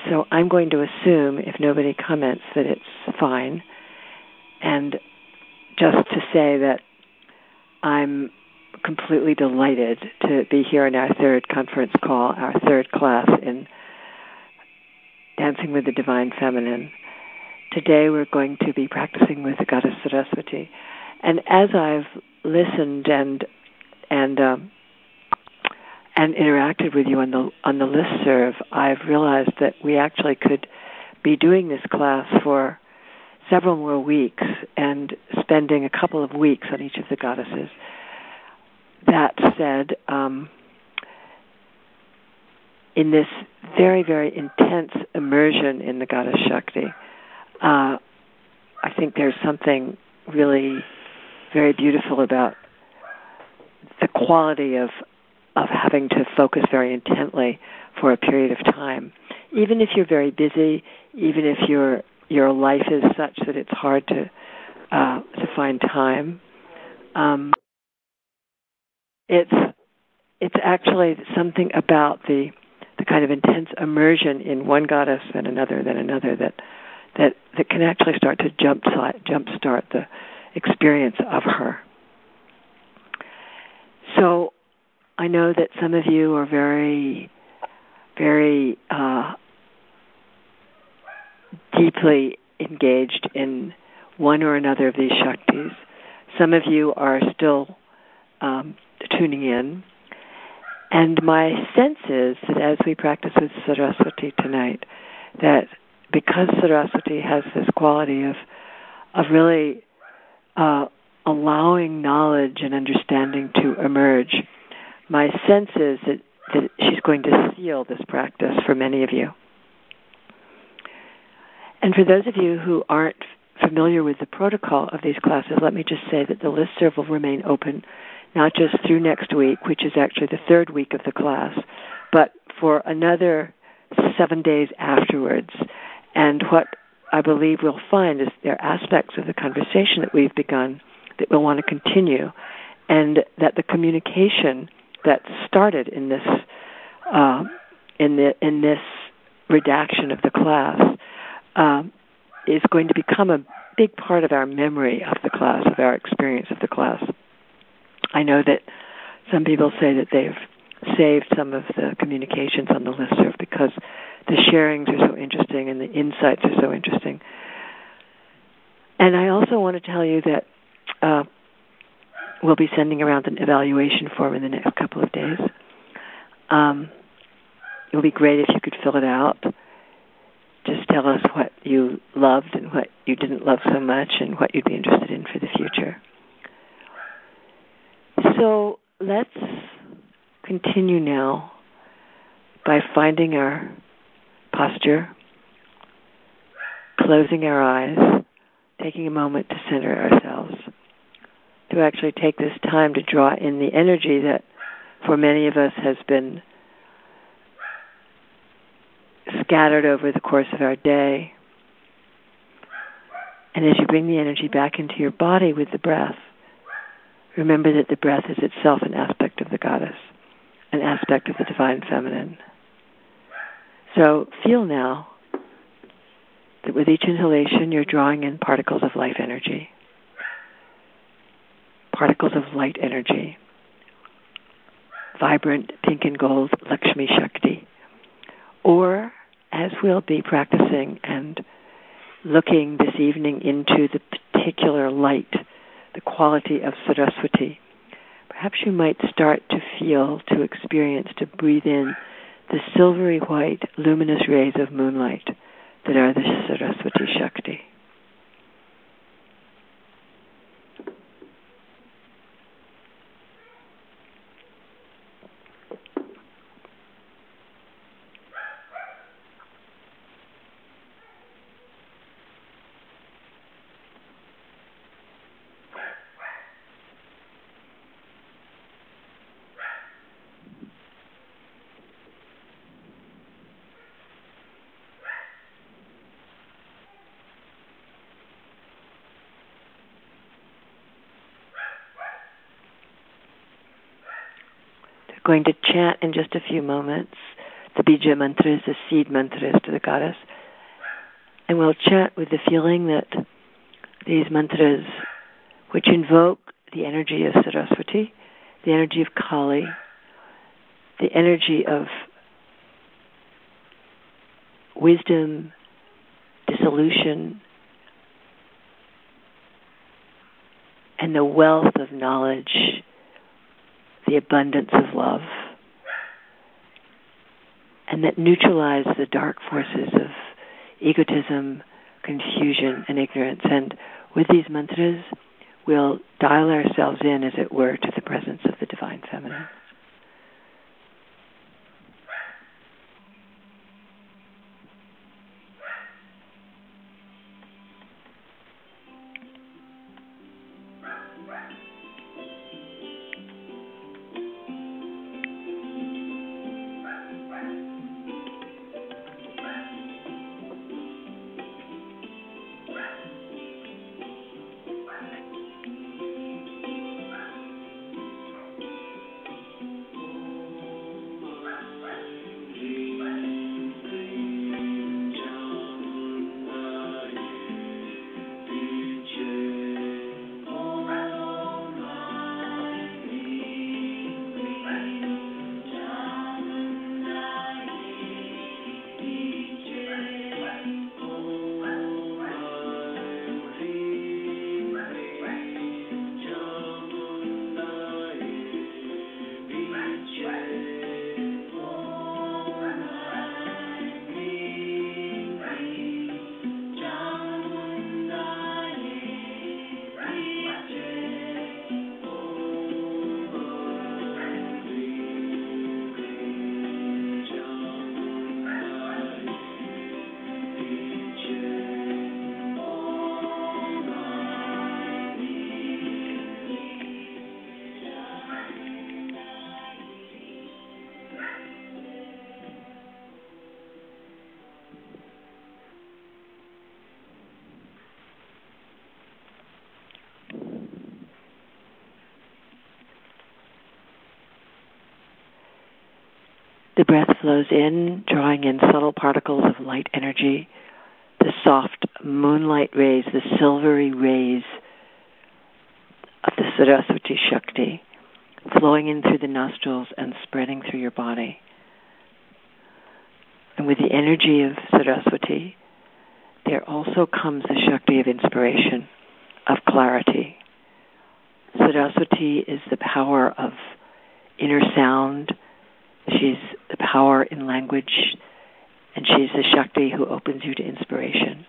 So I'm going to assume, if nobody comments, that it's fine. And just to say that I'm completely delighted to be here in our third conference call, our third class in Dancing with the Divine Feminine. Today we're going to be practicing with the Goddess Saraswati. And as I've listened and interacted with you on the listserv, I've realized that we actually could be doing this class for several more weeks and spending a couple of weeks on each of the goddesses. That said, in this very, very intense immersion in the Goddess Shakti, I think there's something really very beautiful about the quality of having to focus very intently for a period of time. Even if you're very busy, even if your life is such that it's hard to find time, it's actually something about the kind of intense immersion in one goddess, then another, that can actually start to jumpstart the experience of her. So I know that some of you are very, very deeply engaged in one or another of these Shaktis. Some of you are still tuning in. And my sense is that as we practice with Saraswati tonight, that because Saraswati has this quality of really allowing knowledge and understanding to emerge, my sense is that she's going to seal this practice for many of you. And for those of you who aren't familiar with the protocol of these classes, let me just say that the listserv will remain open, not just through next week, which is actually the third week of the class, but for another 7 days afterwards. And what I believe we'll find is there are aspects of the conversation that we've begun that we'll want to continue, and that the communication that started in this in this redaction of the class is going to become a big part of our memory of the class, of our experience of the class. I know that some people say that they've saved some of the communications on the listserv because the sharings are so interesting and the insights are so interesting. And I also want to tell you that we'll be sending around an evaluation form in the next couple of days. It would be great if you could fill it out. Just tell us what you loved and what you didn't love so much and what you'd be interested in for the future. So let's continue now by finding our posture, closing our eyes, taking a moment to center ourselves, to actually take this time to draw in the energy that for many of us has been scattered over the course of our day. And as you bring the energy back into your body with the breath, remember that the breath is itself an aspect of the goddess, an aspect of the divine feminine. So feel now that with each inhalation you're drawing in particles of life energy, particles of light energy, vibrant pink and gold Lakshmi Shakti. Or, as we'll be practicing and looking this evening into the particular light, the quality of Saraswati, perhaps you might start to feel, to experience, to breathe in the silvery white, luminous rays of moonlight that are the Saraswati Shakti. Going to chant in just a few moments the bija mantras, the seed mantras to the goddess. And we'll chant with the feeling that these mantras, which invoke the energy of Saraswati, the energy of Kali, the energy of wisdom, dissolution, and the wealth of knowledge, the abundance of love, and that neutralize the dark forces of egotism, confusion, and ignorance. And with these mantras, we'll dial ourselves in, as it were, to the presence of the Divine Feminine. The breath flows in, drawing in subtle particles of light energy, the soft moonlight rays, the silvery rays of the Saraswati Shakti, flowing in through the nostrils and spreading through your body. And with the energy of Saraswati, there also comes the Shakti of inspiration, of clarity. Saraswati is the power of inner sound. She's the power in language, and she's the Shakti who opens you to inspiration.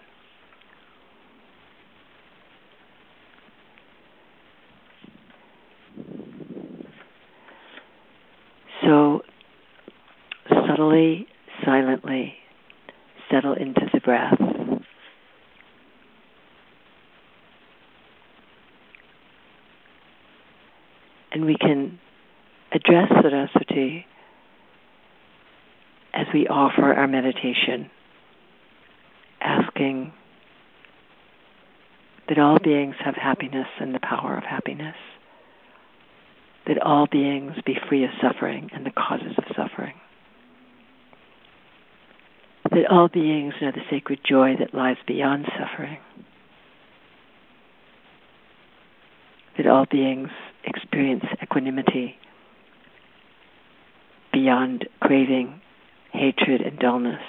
So, subtly, silently, settle into the breath. And we can address Saraswati as we offer our meditation, asking that all beings have happiness and the power of happiness, that all beings be free of suffering and the causes of suffering, that all beings know the sacred joy that lies beyond suffering, that all beings experience equanimity beyond craving, hatred, and dullness,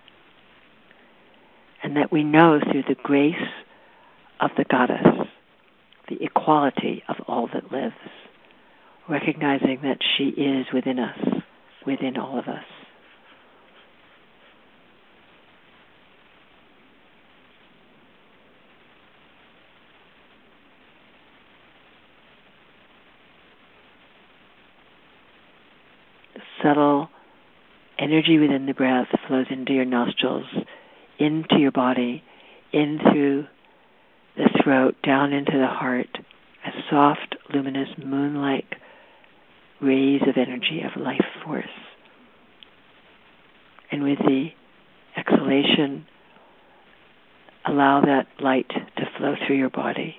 and that we know through the grace of the goddess the equality of all that lives, recognizing that she is within us, within all of us. Subtle energy within the breath flows into your nostrils, into your body, in through the throat, down into the heart, as soft, luminous, moon-like rays of energy, of life force. And with the exhalation, allow that light to flow through your body.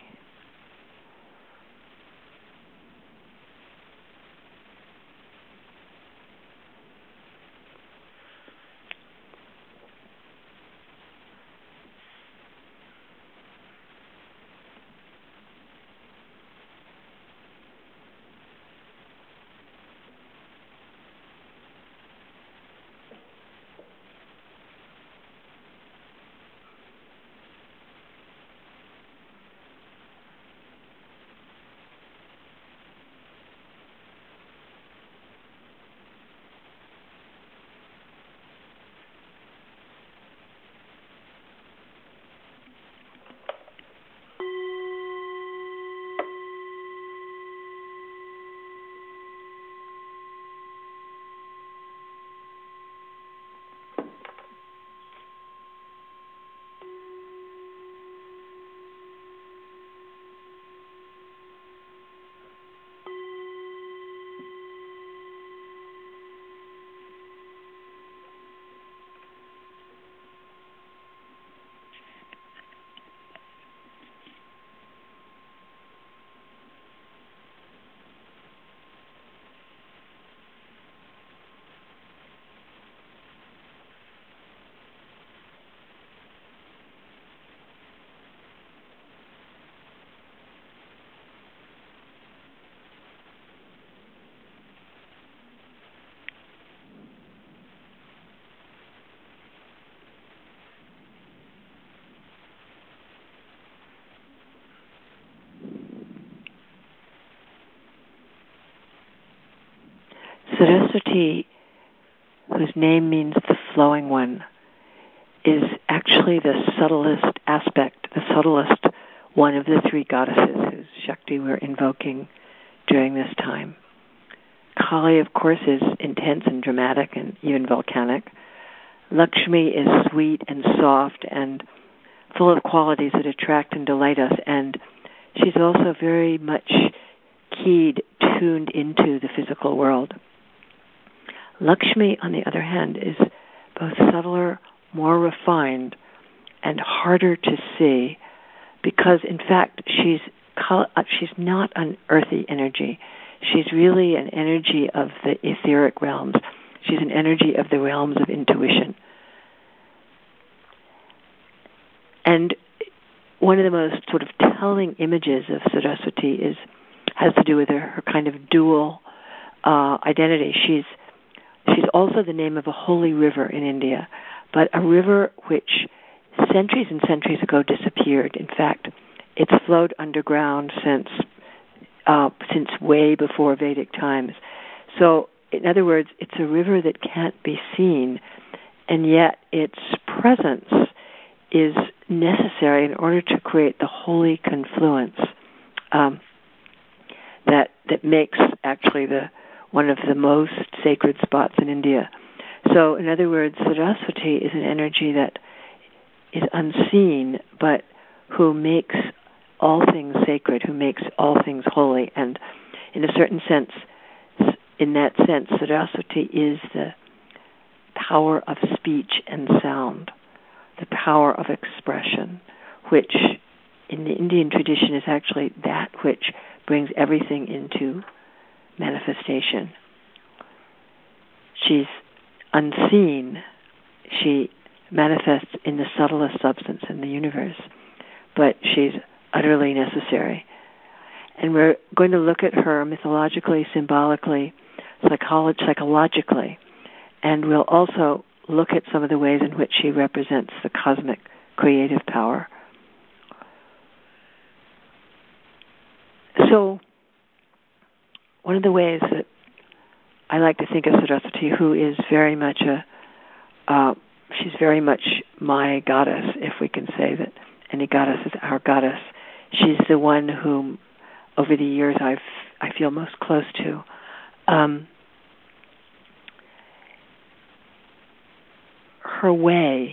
Saraswati, whose name means the flowing one, is actually the subtlest aspect, the subtlest one of the three goddesses whose Shakti we're invoking during this time. Kali, of course, is intense and dramatic and even volcanic. Lakshmi is sweet and soft and full of qualities that attract and delight us, and she's also very much tuned into the physical world. Lakshmi, on the other hand, is both subtler, more refined, and harder to see because, in fact, she's not an earthy energy. She's really an energy of the etheric realms. She's an energy of the realms of intuition. And one of the most sort of telling images of Saraswati has to do with her kind of dual identity. She's also the name of a holy river in India, but a river which centuries and centuries ago disappeared. In fact, it's flowed underground since way before Vedic times. So, in other words, it's a river that can't be seen, and yet its presence is necessary in order to create the holy confluence that makes actually one of the most sacred spots in India. So, in other words, Saraswati is an energy that is unseen, but who makes all things sacred, who makes all things holy. And in a certain sense, in that sense, Saraswati is the power of speech and sound, the power of expression, which in the Indian tradition is actually that which brings everything into manifestation. She's unseen. She manifests in the subtlest substance in the universe, but she's utterly necessary. And we're going to look at her mythologically, symbolically, psychologically, and we'll also look at some of the ways in which she represents the cosmic creative power. So, one of the ways that I like to think of Saraswati, who is very much she's very much my goddess, if we can say that any goddess is our goddess. She's the one whom, over the years, I feel most close to. Her way,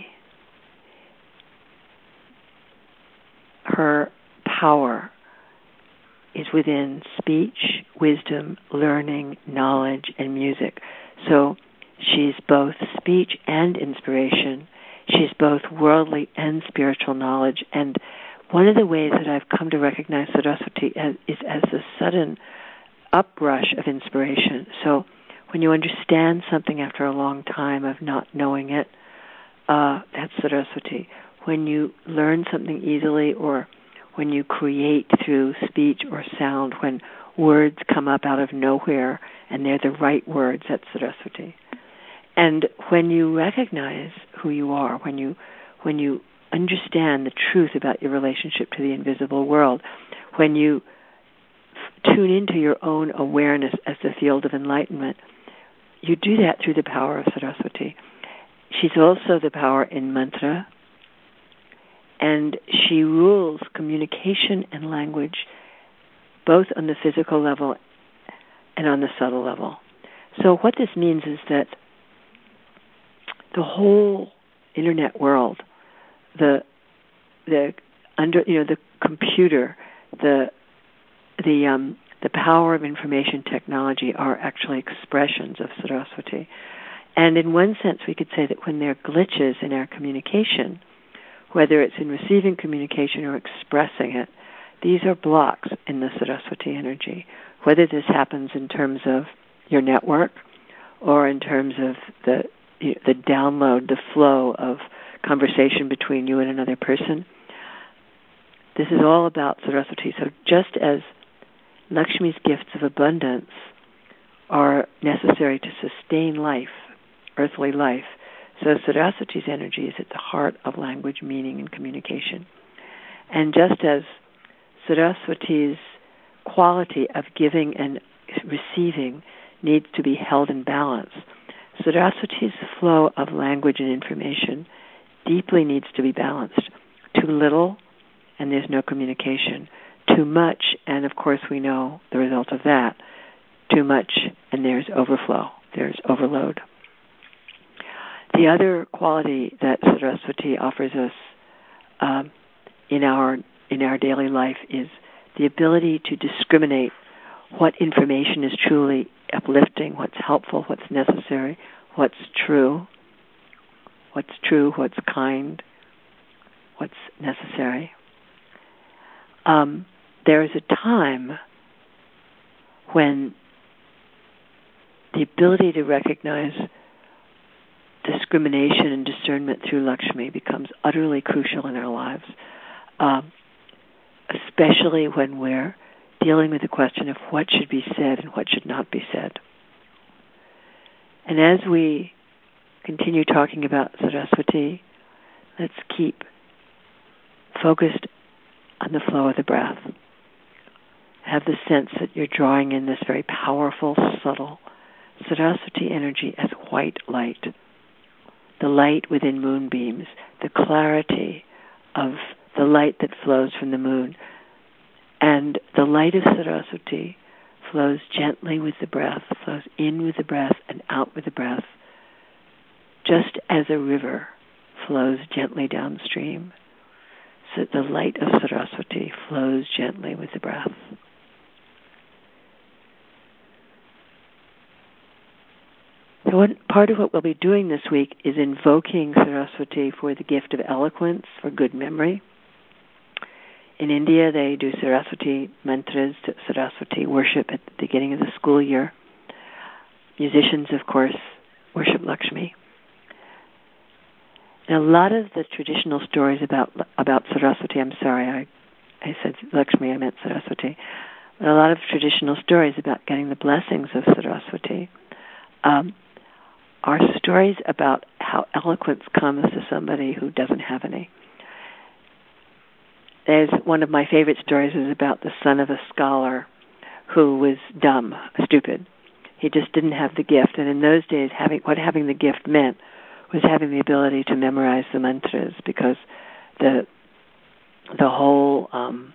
her power is within speech, wisdom, learning, knowledge, and music. So she's both speech and inspiration. She's both worldly and spiritual knowledge. And one of the ways that I've come to recognize Saraswati is as the sudden uprush of inspiration. So when you understand something after a long time of not knowing it, that's Saraswati. When you learn something easily, or when you create through speech or sound, when words come up out of nowhere and they're the right words, that's Saraswati. And when you recognize who you are, when you understand the truth about your relationship to the invisible world, when you tune into your own awareness as the field of enlightenment, you do that through the power of Saraswati. She's also the power in mantra, and she rules communication and language both on the physical level and on the subtle level. So what this means is that the whole internet world, the computer, the power of information technology are actually expressions of Saraswati. And in one sense, we could say that when there are glitches in our communication, whether it's in receiving communication or expressing it, these are blocks in the Saraswati energy. Whether this happens in terms of your network or in terms of the download, the flow of conversation between you and another person, this is all about Saraswati. So just as Lakshmi's gifts of abundance are necessary to sustain life, earthly life, so Saraswati's energy is at the heart of language, meaning, and communication. And just as Saraswati's quality of giving and receiving needs to be held in balance. Saraswati's flow of language and information deeply needs to be balanced. Too little, and there's no communication. Too much, and of course we know the result of that. Too much, and there's overflow. There's overload. The other quality that Saraswati offers us in our daily life is the ability to discriminate what information is truly uplifting, what's helpful, what's necessary, what's true, what's kind, what's necessary. There is a time when the ability to recognize discrimination and discernment through Lakshmi becomes utterly crucial in our lives, especially when we're dealing with the question of what should be said and what should not be said. And as we continue talking about Saraswati, let's keep focused on the flow of the breath. Have the sense that you're drawing in this very powerful, subtle Saraswati energy as white light, the light within moonbeams, the clarity of the light that flows from the moon. And the light of Saraswati flows gently with the breath, flows in with the breath and out with the breath, just as a river flows gently downstream. So the light of Saraswati flows gently with the breath. So part of what we'll be doing this week is invoking Saraswati for the gift of eloquence, for good memory. In India, they do Saraswati mantras, Saraswati worship at the beginning of the school year. Musicians, of course, worship Lakshmi. And a lot of the traditional stories about Saraswati, I'm sorry, I said Lakshmi, I meant Saraswati. But a lot of traditional stories about getting the blessings of Saraswati are stories about how eloquence comes to somebody who doesn't have any. There's one of my favorite stories is about the son of a scholar who was dumb, stupid. He just didn't have the gift. And in those days, having the gift meant was having the ability to memorize the mantras, because the whole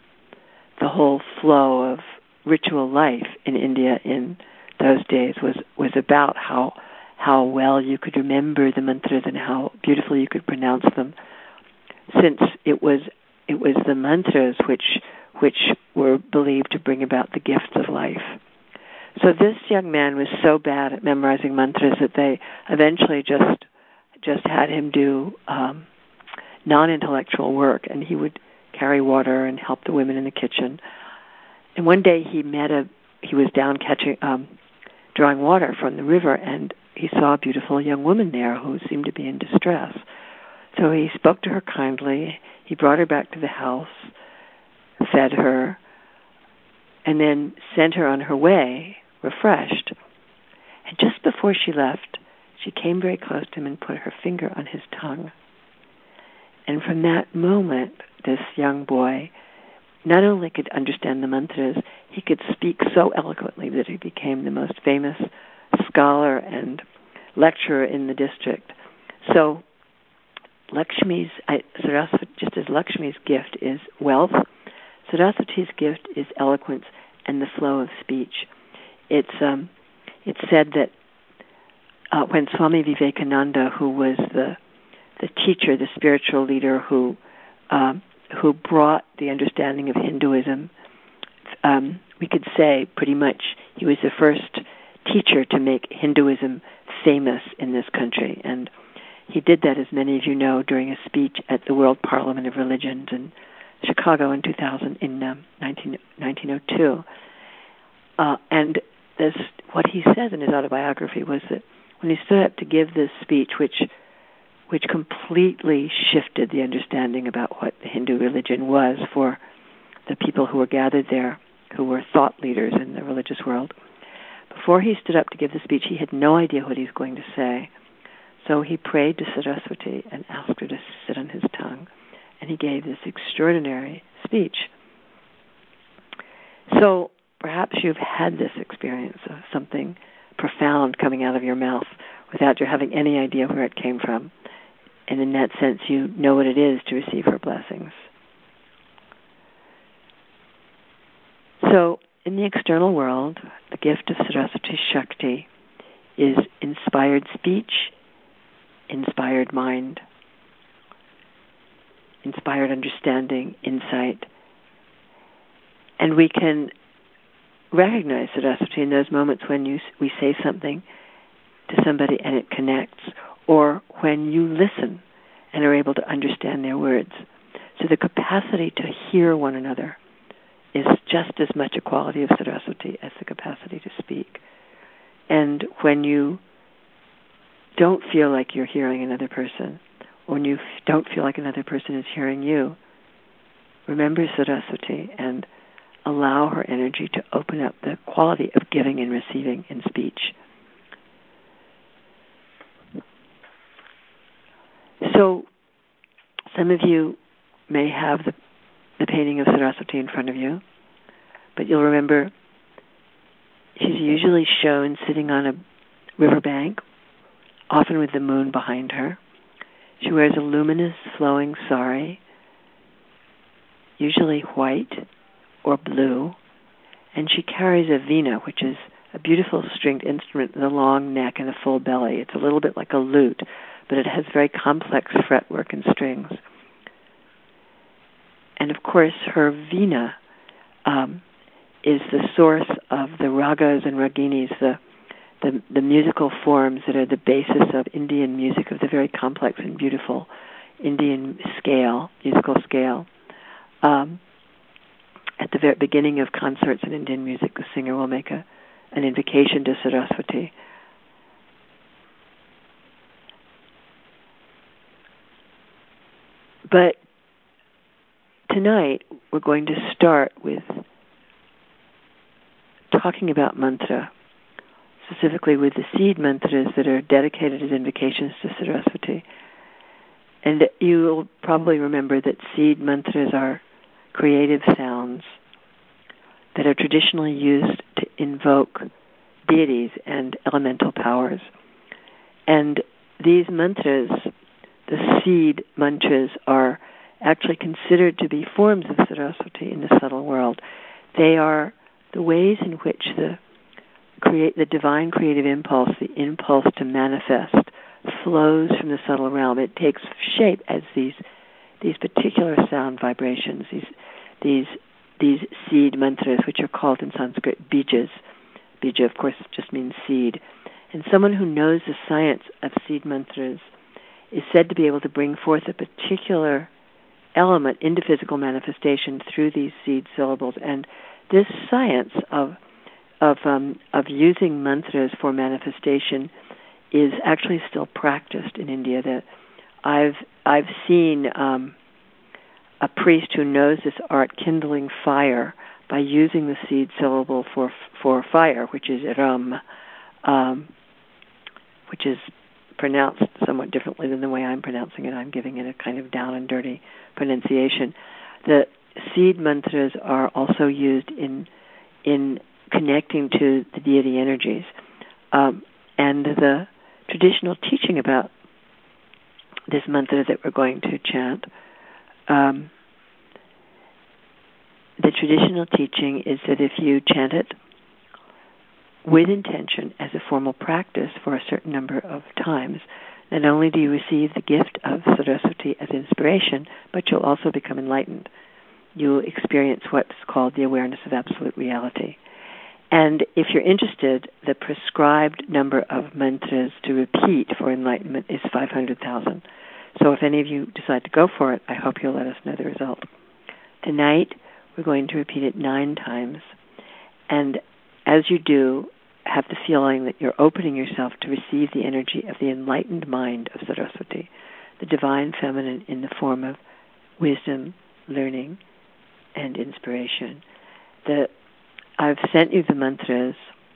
flow of ritual life in India in those days was about how well you could remember the mantras and how beautifully you could pronounce them, since it was the mantras which were believed to bring about the gifts of life. So this young man was so bad at memorizing mantras that they eventually just had him do non-intellectual work, and he would carry water and help the women in the kitchen. And one day he was down drawing water from the river, and he saw a beautiful young woman there who seemed to be in distress. So he spoke to her kindly. He brought her back to the house, fed her, and then sent her on her way, refreshed. And just before she left, she came very close to him and put her finger on his tongue. And from that moment, this young boy not only could understand the mantras, he could speak so eloquently that he became the most famous scholar and lecturer in the district. So Saraswati, just as Lakshmi's gift is wealth, Saraswati's gift is eloquence and the flow of speech. It's said that when Swami Vivekananda, who was the teacher, the spiritual leader who brought the understanding of Hinduism, we could say pretty much he was the first teacher to make Hinduism famous in this country. And he did that, as many of you know, during a speech at the World Parliament of Religions in Chicago in 1902. And what he says in his autobiography was that when he stood up to give this speech, which completely shifted the understanding about what the Hindu religion was for the people who were gathered there, who were thought leaders in the religious world, before he stood up to give the speech, he had no idea what he was going to say. So he prayed to Saraswati and asked her to sit on his tongue, and he gave this extraordinary speech. So perhaps you've had this experience of something profound coming out of your mouth without you having any idea where it came from. And in that sense, you know what it is to receive her blessings. So, in the external world, the gift of Saraswati Shakti is inspired speech, inspired mind, inspired understanding, insight. And we can recognize Saraswati in those moments when we say something to somebody and it connects, or when you listen and are able to understand their words. So the capacity to hear one another is just as much a quality of Saraswati as the capacity to speak. And when you don't feel like you're hearing another person, or when you don't feel like another person is hearing you, remember Saraswati and allow her energy to open up the quality of giving and receiving in speech. So, some of you may have the painting of Saraswati in front of you, but you'll remember she's usually shown sitting on a riverbank, often with the moon behind her. She wears a luminous, flowing sari, usually white or blue, and she carries a veena, which is a beautiful stringed instrument with a long neck and a full belly. It's a little bit like a lute, but it has very complex fretwork and strings. And of course, her veena is the source of the ragas and raginis, the musical forms that are the basis of Indian music, of the very complex and beautiful Indian scale, musical scale. At the very beginning of concerts in Indian music, the singer will make an invocation to Saraswati. But tonight, we're going to start with talking about mantra, specifically with the seed mantras that are dedicated as invocations to Saraswati. And you'll probably remember that seed mantras are creative sounds that are traditionally used to invoke deities and elemental powers. And these mantras, the seed mantras, are actually considered to be forms of Saraswati in the subtle world. They are the ways in which the divine creative impulse, the impulse to manifest, flows from the subtle realm. It takes shape as these particular sound vibrations, these seed mantras, which are called in Sanskrit bijas. Bija, of course, just means seed. And someone who knows the science of seed mantras is said to be able to bring forth a particular element into physical manifestation through these seed syllables. And this science of using mantras for manifestation is actually still practiced in India. That I've seen a priest who knows this art kindling fire by using the seed syllable for fire, which is ram, which is pronounced somewhat differently than the way I'm pronouncing it. I'm giving it a kind of down and dirty pronunciation. The seed mantras are also used in connecting to the deity energies. And the traditional teaching about this mantra that we're going to chant, the traditional teaching is that if you chant it with intention as a formal practice for a certain number of times, not only do you receive the gift of Saraswati as inspiration, but you'll also become enlightened. You'll experience what's called the awareness of absolute reality. And if you're interested, the prescribed number of mantras to repeat for enlightenment is 500,000. So if any of you decide to go for it, I hope you'll let us know the result. Tonight, we're going to repeat it 9 times. And as you do, have the feeling that you're opening yourself to receive the energy of the enlightened mind of Saraswati, the divine feminine in the form of wisdom, learning, and inspiration. I've sent you the mantras.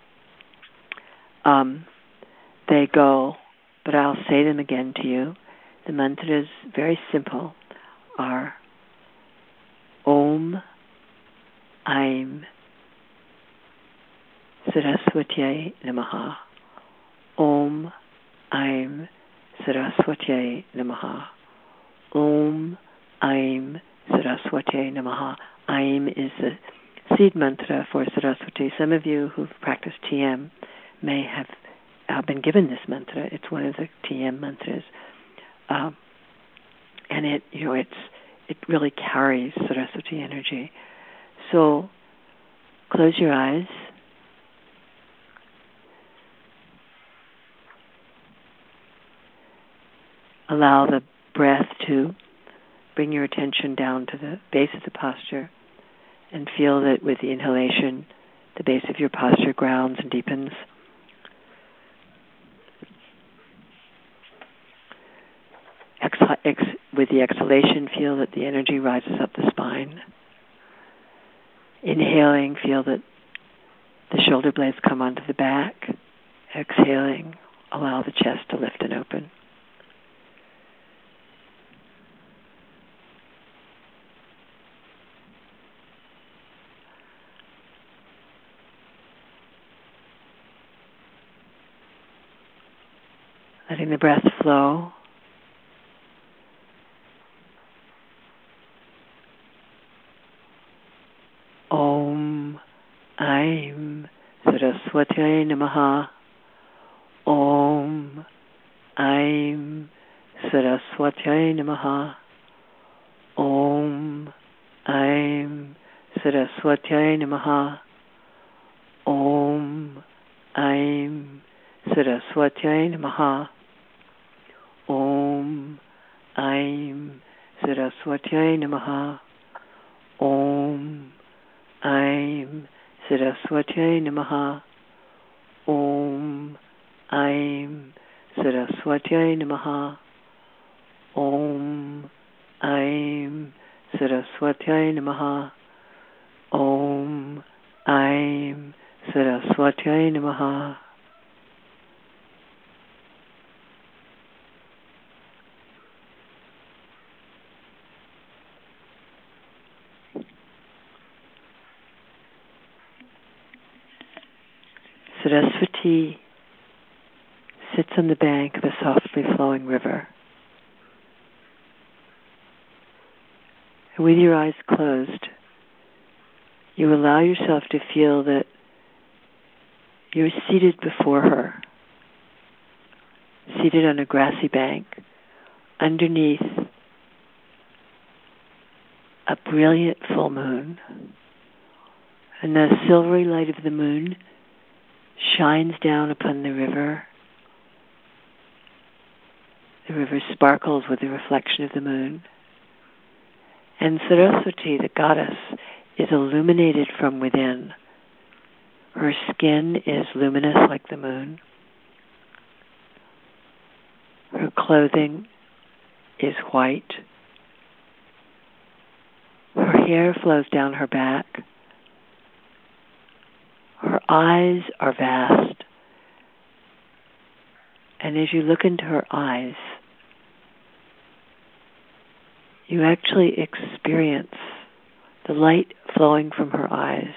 They go, but I'll say them again to you. The mantras, very simple, are Om, Aim, Saraswati Namaha. Om Aim Saraswatye Namaha. Om Aim Saraswatye Namaha. Aim is the seed mantra for Saraswati. Some of you who've practiced TM may have been given this mantra. It's one of the TM mantras, and it really carries Saraswati energy. So close your eyes. Allow the breath to bring your attention down to the base of the posture, and feel that with the inhalation, the base of your posture grounds and deepens. With the exhalation, feel that the energy rises up the spine. Inhaling, feel that the shoulder blades come onto the back. Exhaling, allow the chest to lift and open. Letting the breath flow. Om Aim Saraswatye Namaha. Om Aim Saraswatye Namaha. Om Aim Saraswatye Namaha. Om Aim Saraswatye Namaha. Om Aim Saraswatye Namaha. Om Aim Saraswatye Namaha. Om Aim Saraswatye Namaha. Om Aim Saraswatye Namaha. Om Aim Saraswatye Namaha. Saraswati sits on the bank of a softly flowing river. And with your eyes closed, you allow yourself to feel that you're seated before her, seated on a grassy bank, underneath a brilliant full moon. And the silvery light of the moon shines down upon the river. The river sparkles with the reflection of the moon. And Saraswati, the goddess, is illuminated from within. Her skin is luminous like the moon. Her clothing is white. Her hair flows down her back. Her eyes are vast. And as you look into her eyes, you actually experience the light flowing from her eyes.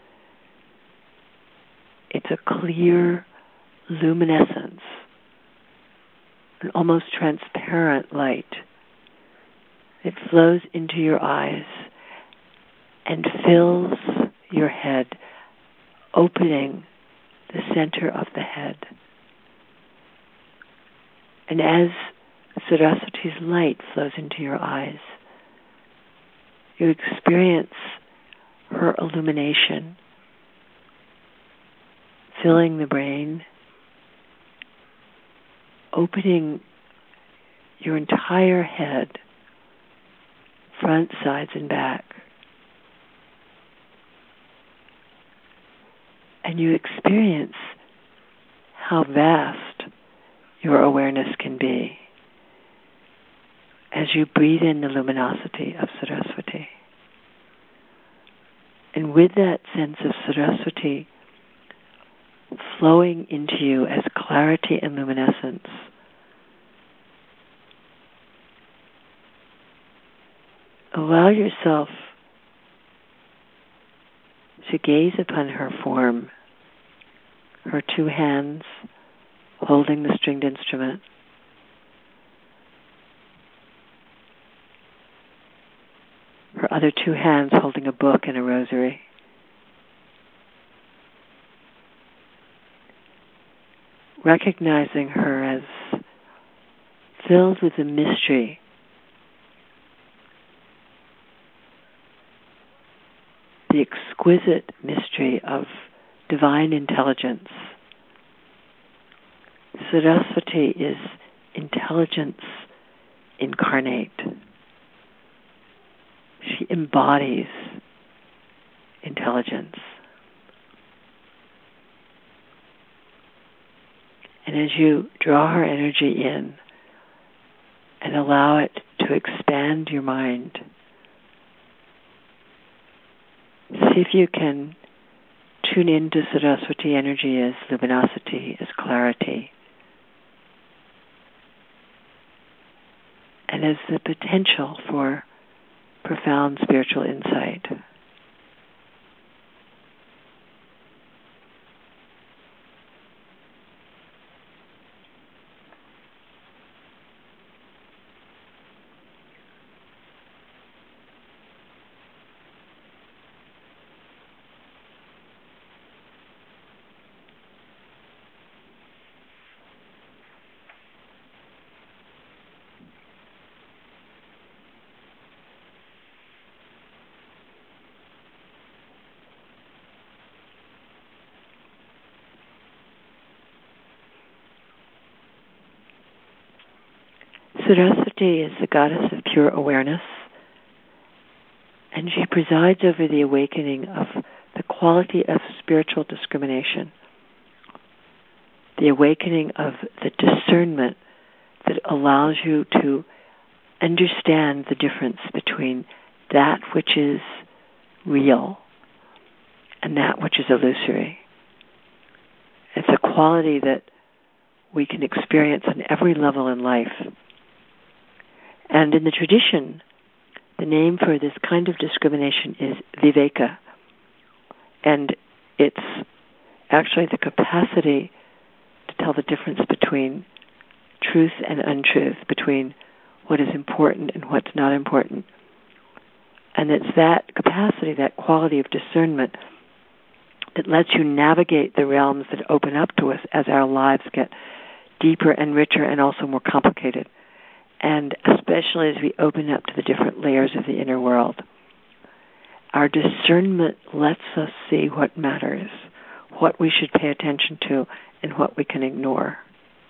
It's a clear luminescence, an almost transparent light. It flows into your eyes and fills your head, opening the center of the head. And as Saraswati's light flows into your eyes, you experience her illumination, filling the brain, opening your entire head, front, sides, and back. And you experience how vast your awareness can be as you breathe in the luminosity of Saraswati. And with that sense of Saraswati flowing into you as clarity and luminescence, allow yourself to gaze upon her form, her two hands holding the stringed instrument. Her other two hands holding a book and a rosary. Recognizing her as filled with the mystery the exquisite mystery of divine intelligence. Saraswati is intelligence incarnate. She embodies intelligence. And as you draw her energy in and allow it to expand your mind, see if you can tune into Saraswati energy as luminosity, as clarity, and as the potential for profound spiritual insight. Saraswati is the goddess of pure awareness, and she presides over the awakening of the quality of spiritual discrimination, the awakening of the discernment that allows you to understand the difference between that which is real and that which is illusory. It's a quality that we can experience on every level in life. And in the tradition, the name for this kind of discrimination is viveka. And it's actually the capacity to tell the difference between truth and untruth, between what is important and what's not important. And it's that capacity, that quality of discernment, that lets you navigate the realms that open up to us as our lives get deeper and richer and also more complicated. And especially as we open up to the different layers of the inner world. Our discernment lets us see what matters, what we should pay attention to, and what we can ignore.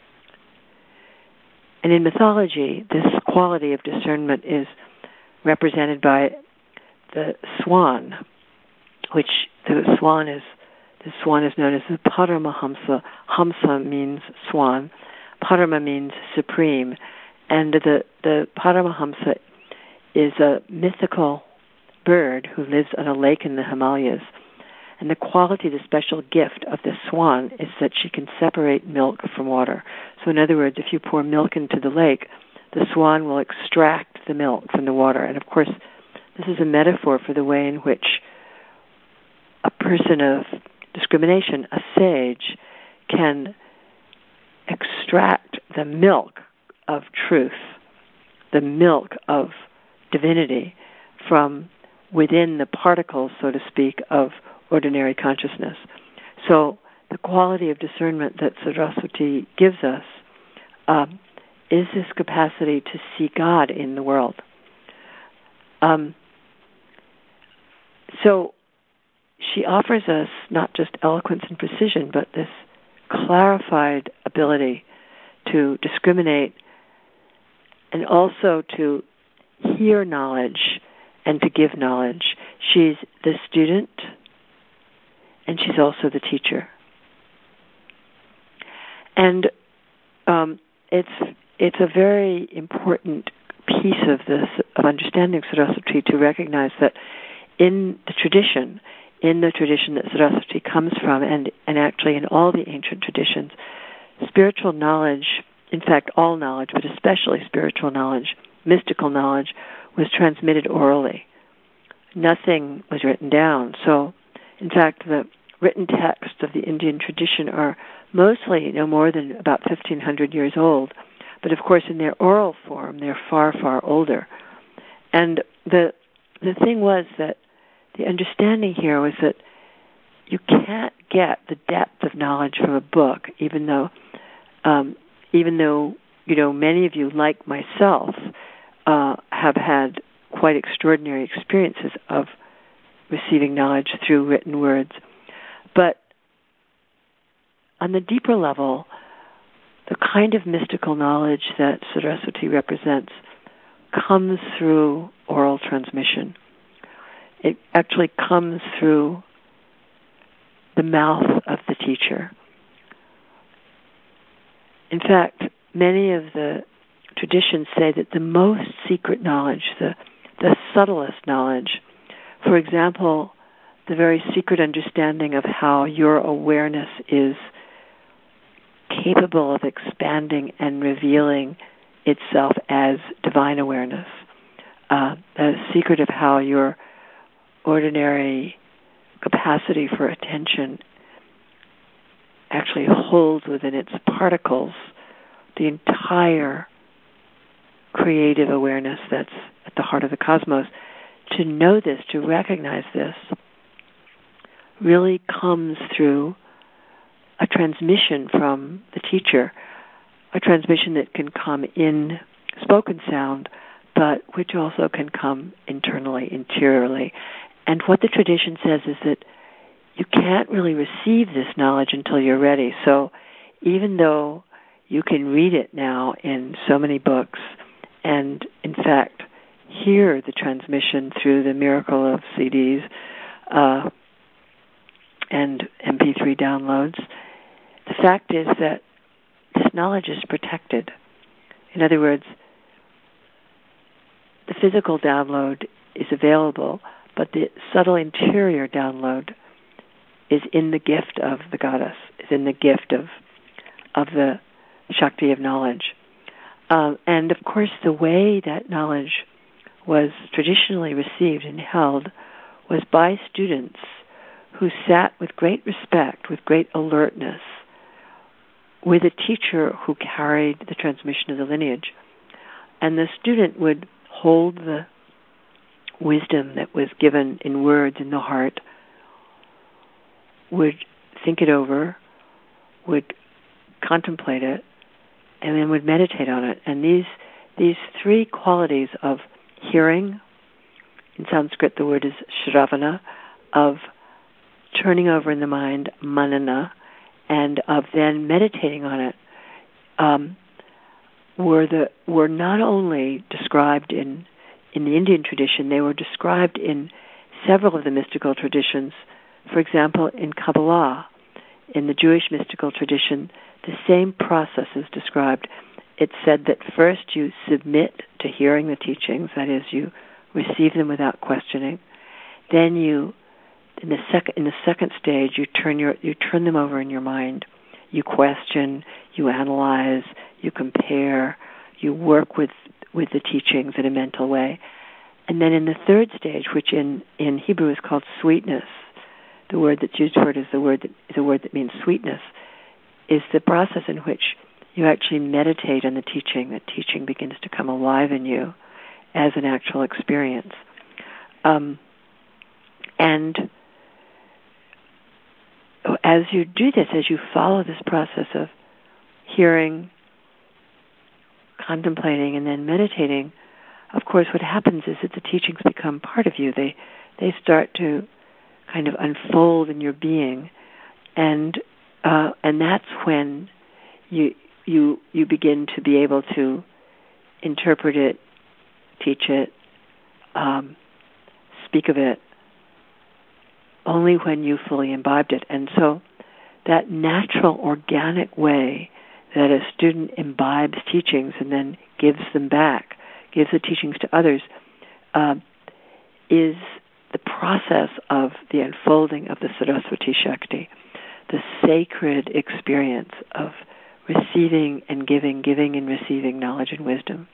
And in mythology, this quality of discernment is represented by the swan, which the swan is known as the Paramahamsa. Hamsa means swan. Parama means supreme. And the Paramahamsa is a mythical bird who lives on a lake in the Himalayas. And the quality, the special gift of the swan is that she can separate milk from water. So in other words, if you pour milk into the lake, the swan will extract the milk from the water. And of course, this is a metaphor for the way in which a person of discrimination, a sage, can extract the milk of truth, the milk of divinity from within the particles, so to speak, of ordinary consciousness. So the quality of discernment that Saraswati gives us is this capacity to see God in the world. So she offers us not just eloquence and precision, but this clarified ability to discriminate and also to hear knowledge and to give knowledge. She's the student and she's also the teacher. And it's a very important piece of this, of understanding Saraswati, to recognize that in the tradition that Saraswati comes from, and actually in all the ancient traditions, spiritual knowledge, in fact all knowledge, but especially spiritual knowledge, mystical knowledge, was transmitted orally. Nothing was written down. So, in fact, the written texts of the Indian tradition are mostly no more than about 1,500 years old. But of course, in their oral form, they're far, far older. And the thing was that the understanding here was that you can't get the depth of knowledge from a book, even though many of you, like myself, have had quite extraordinary experiences of receiving knowledge through written words. But on the deeper level, the kind of mystical knowledge that Saraswati represents comes through oral transmission. It actually comes through the mouth of the teacher. In fact, many of the traditions say that the most secret knowledge, the subtlest knowledge, for example, the very secret understanding of how your awareness is capable of expanding and revealing itself as divine awareness, the secret of how your ordinary capacity for attention actually holds within its particles the entire creative awareness that's at the heart of the cosmos. To know this, to recognize this, really comes through a transmission from the teacher, a transmission that can come in spoken sound, but which also can come internally, interiorly. And what the tradition says is that you can't really receive this knowledge until you're ready. So even though you can read it now in so many books, and in fact hear the transmission through the miracle of CDs and MP3 downloads, the fact is that this knowledge is protected. In other words, the physical download is available, but the subtle interior download is in the gift of the goddess, is in the gift of the Shakti of knowledge. And of course, the way that knowledge was traditionally received and held was by students who sat with great respect, with great alertness, with a teacher who carried the transmission of the lineage. And the student would hold the wisdom that was given in words in the heart, would think it over, would contemplate it, and then would meditate on it. And these three qualities of hearing, in Sanskrit the word is shravana, of turning over in the mind, manana, and of then meditating on it, were not only described in the Indian tradition, they were described in several of the mystical traditions. For example, in Kabbalah, in the Jewish mystical tradition, the same process is described. It's said that first you submit to hearing the teachings, that is, you receive them without questioning. Then you, in the second stage, you turn them over in your mind. You question, you analyze, you compare, you work with the teachings in a mental way. And then in the third stage, which in Hebrew is called sweetness, the word that's used for it is a word that means sweetness, is the process in which you actually meditate on the teaching. The teaching begins to come alive in you as an actual experience. And as you do this, as you follow this process of hearing, contemplating, and then meditating, of course what happens is that the teachings become part of you. They start to kind of unfold in your being, and that's when you begin to be able to interpret it, teach it, speak of it, only when you fully imbibed it. And so that natural, organic way that a student imbibes teachings and then gives them back, gives the teachings to others, is the process of the unfolding of the Saraswati Shakti, the sacred experience of receiving and giving and receiving knowledge and wisdom.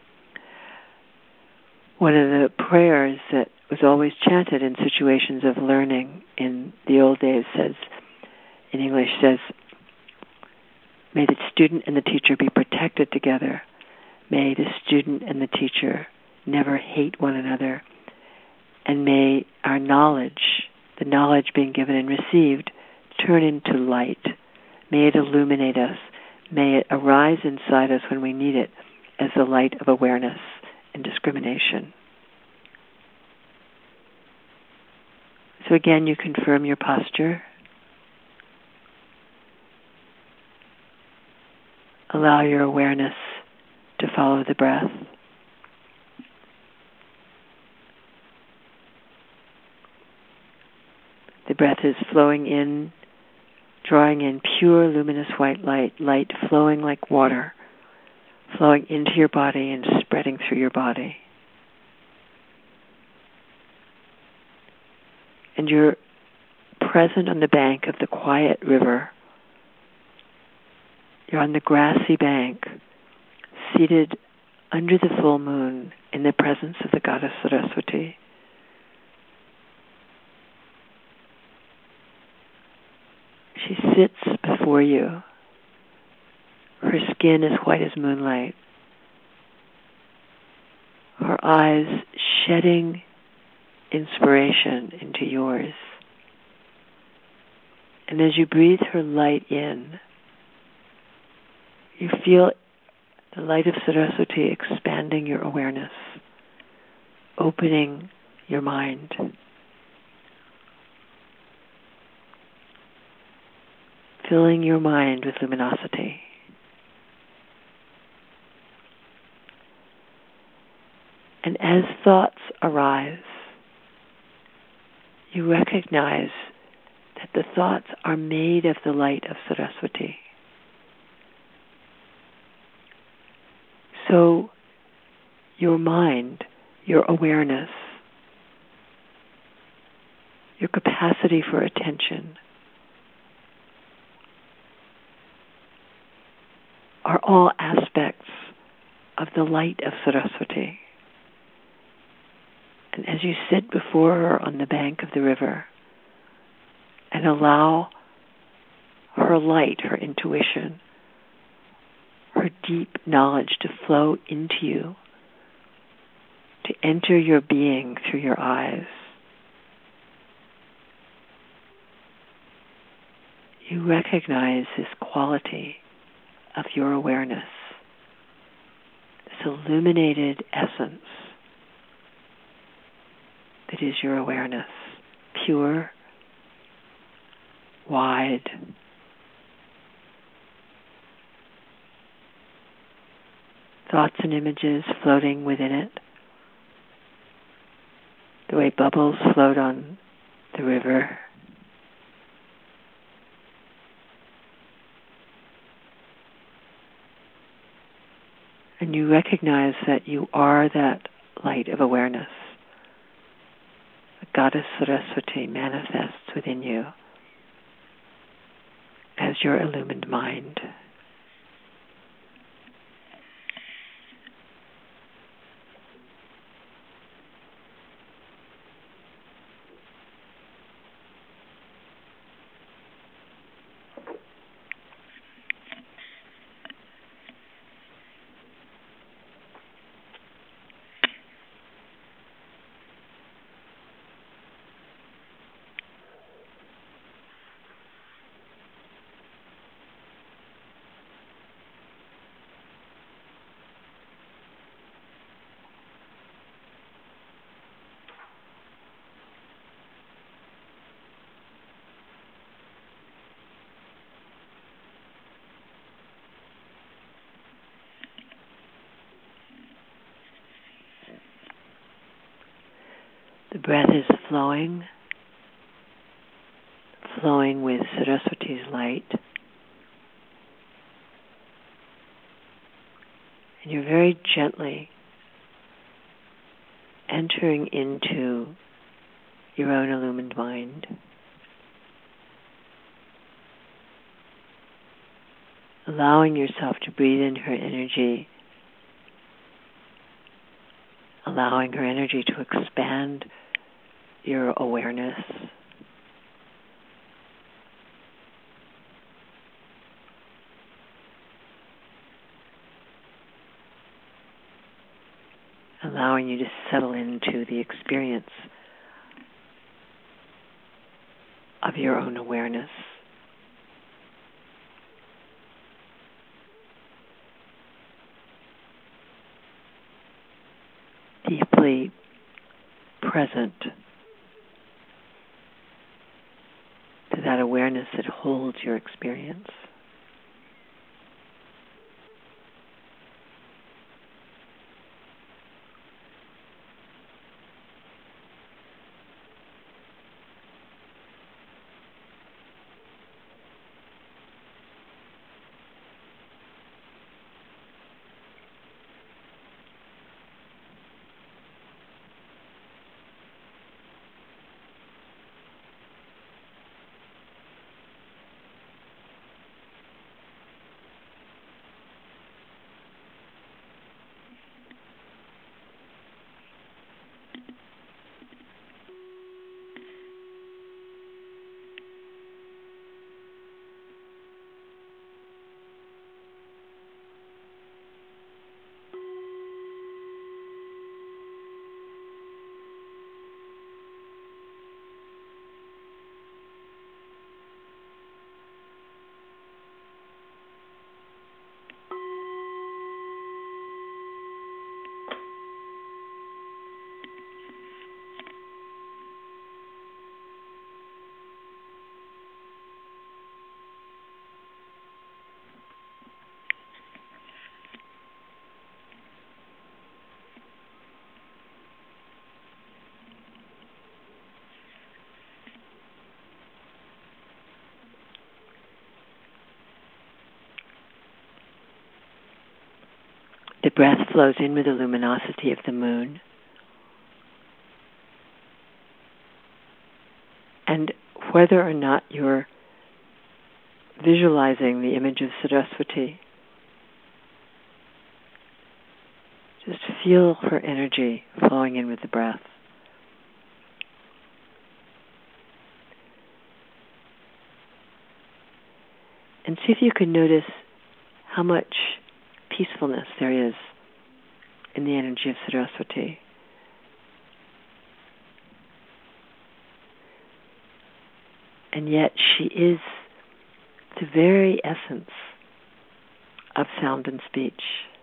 One of the prayers that was always chanted in situations of learning in the old days says, in English says, May the student and the teacher be protected together. May the student and the teacher never hate one another. And may our knowledge, the knowledge being given and received, turn into light. May it illuminate us. May it arise inside us when we need it as the light of awareness and discrimination. So again, you confirm your posture. Allow your awareness to follow the breath. The breath is flowing in, drawing in pure luminous white light, light flowing like water, flowing into your body and spreading through your body. And you're present on the bank of the quiet river. You're on the grassy bank, seated under the full moon in the presence of the goddess Saraswati. She sits before you. Her skin is white as moonlight. Her eyes shedding inspiration into yours. And as you breathe her light in, you feel the light of Saraswati expanding your awareness, opening your mind. Filling your mind with luminosity. And as thoughts arise, you recognize that the thoughts are made of the light of Saraswati. So your mind, your awareness, your capacity for attention are all aspects of the light of Saraswati. And as you sit before her on the bank of the river and allow her light, her intuition, her deep knowledge to flow into you, to enter your being through your eyes, you recognize this quality of your awareness, this illuminated essence that is your awareness, pure, wide, thoughts and images floating within it, the way bubbles float on the river. And you recognize that you are that light of awareness. The goddess Saraswati manifests within you as your illumined mind. The breath is flowing with Saraswati's light. And you're very gently entering into your own illumined mind. Allowing yourself to breathe in her energy. Allowing her energy to expand your awareness. allowing you to settle into the experience of your own awareness. Deeply present to that awareness that holds your experience. The breath flows in with the luminosity of the moon. And whether or not you're visualizing the image of Saraswati, just feel her energy flowing in with the breath. And see if you can notice how much peacefulness there is in the energy of Saraswati. And yet she is the very essence of sound and speech.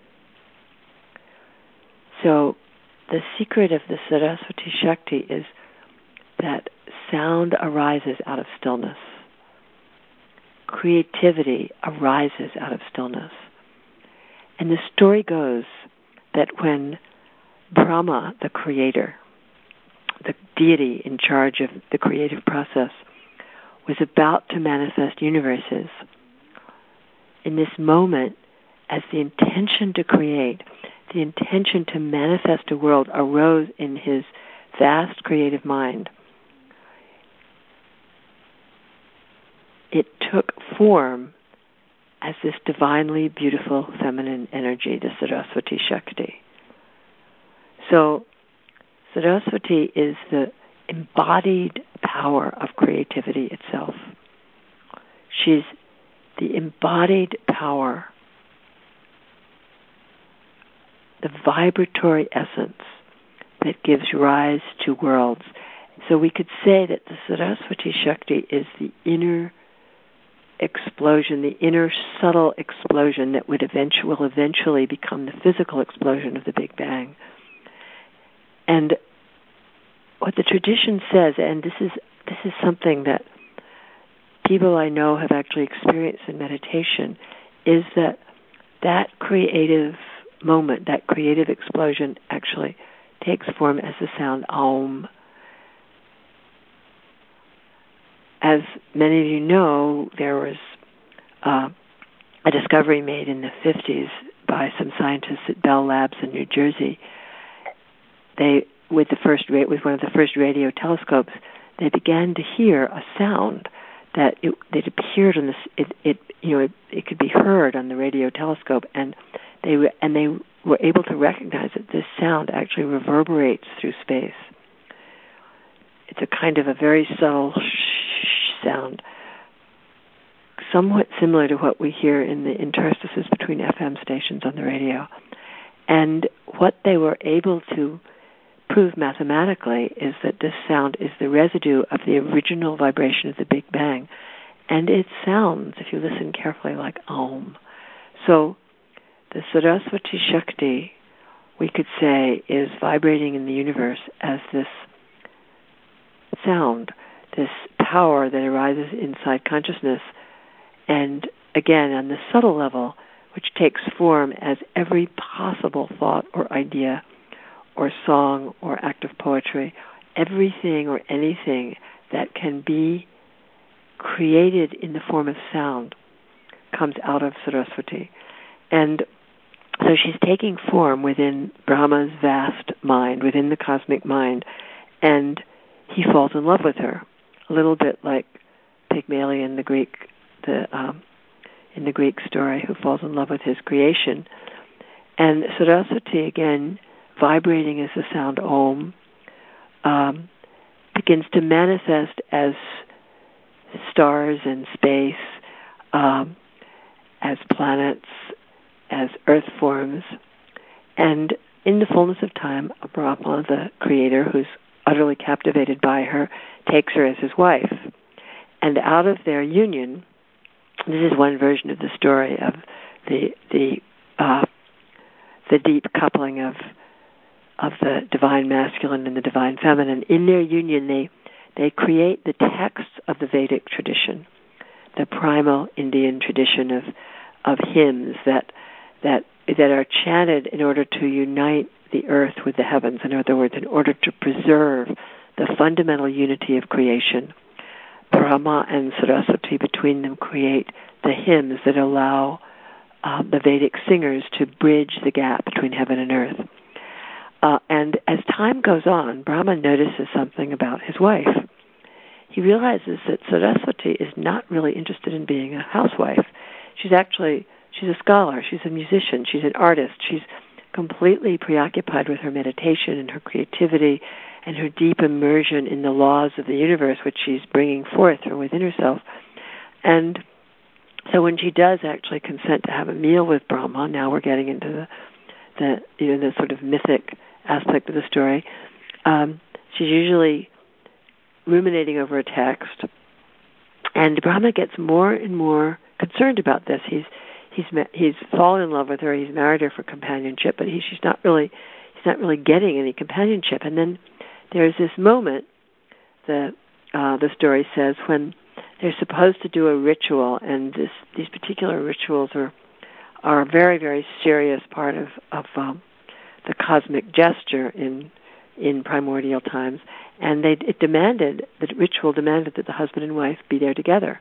So the secret of the Saraswati Shakti is that sound arises out of stillness. Creativity arises out of stillness. And the story goes that when Brahma, the creator, the deity in charge of the creative process, was about to manifest universes, in this moment, as the intention to create, the intention to manifest a world arose in his vast creative mind, it took form as this divinely beautiful feminine energy, the Saraswati Shakti. So Saraswati is the embodied power of creativity itself. She's the embodied power, the vibratory essence that gives rise to worlds. So we could say that the Saraswati Shakti is the inner explosion, the inner subtle explosion that will eventually become the physical explosion of the Big Bang. And what the tradition says, and this is something that people I know have actually experienced in meditation, is that creative moment, that creative explosion actually takes form as the sound Aum. As many of you know, there was a discovery made in the 50s by some scientists at Bell Labs in New Jersey. With one of the first radio telescopes, they began to hear a sound that it appeared on this. It could be heard on the radio telescope, and they were able to recognize that this sound actually reverberates through space. It's a kind of a very subtle sound, somewhat similar to what we hear in the interstices between FM stations on the radio. And what they were able to prove mathematically is that this sound is the residue of the original vibration of the Big Bang. And it sounds, if you listen carefully, like Om. So the Saraswati Shakti, we could say, is vibrating in the universe as this sound, this power that arises inside consciousness, and again, on the subtle level, which takes form as every possible thought or idea or song or act of poetry, everything or anything that can be created in the form of sound comes out of Saraswati. And so she's taking form within Brahma's vast mind, within the cosmic mind, and he falls in love with her, a little bit like Pygmalion, in the Greek story, who falls in love with his creation. And Saraswati, again, vibrating as the sound Om, begins to manifest as stars in space, as planets, as earth forms. And in the fullness of time, Brahma, the creator, who's utterly captivated by her, takes her as his wife. And out of their union, this is one version of the story of the deep coupling of the divine masculine and the divine feminine. In their union, they create the texts of the Vedic tradition, the primal Indian tradition of hymns that are chanted in order to unite the earth with the heavens. In other words, in order to preserve the fundamental unity of creation. Brahma and Saraswati between them create the hymns that allow the Vedic singers to bridge the gap between heaven and earth. And as time goes on, Brahma notices something about his wife. He realizes that Saraswati is not really interested in being a housewife. She's a scholar, she's a musician, she's an artist. She's completely preoccupied with her meditation and her creativity and her deep immersion in the laws of the universe, which she's bringing forth from within herself. And so when she does actually consent to have a meal with Brahma, now we're getting into the sort of mythic aspect of the story, she's usually ruminating over a text, and Brahma gets more and more concerned about this. He's fallen in love with her. He's married her for companionship, but he's not really getting any companionship. And then there's this moment, the story says, when they're supposed to do a ritual, and these particular rituals are a very, very serious part of the cosmic gesture in primordial times. And the ritual demanded that the husband and wife be there together.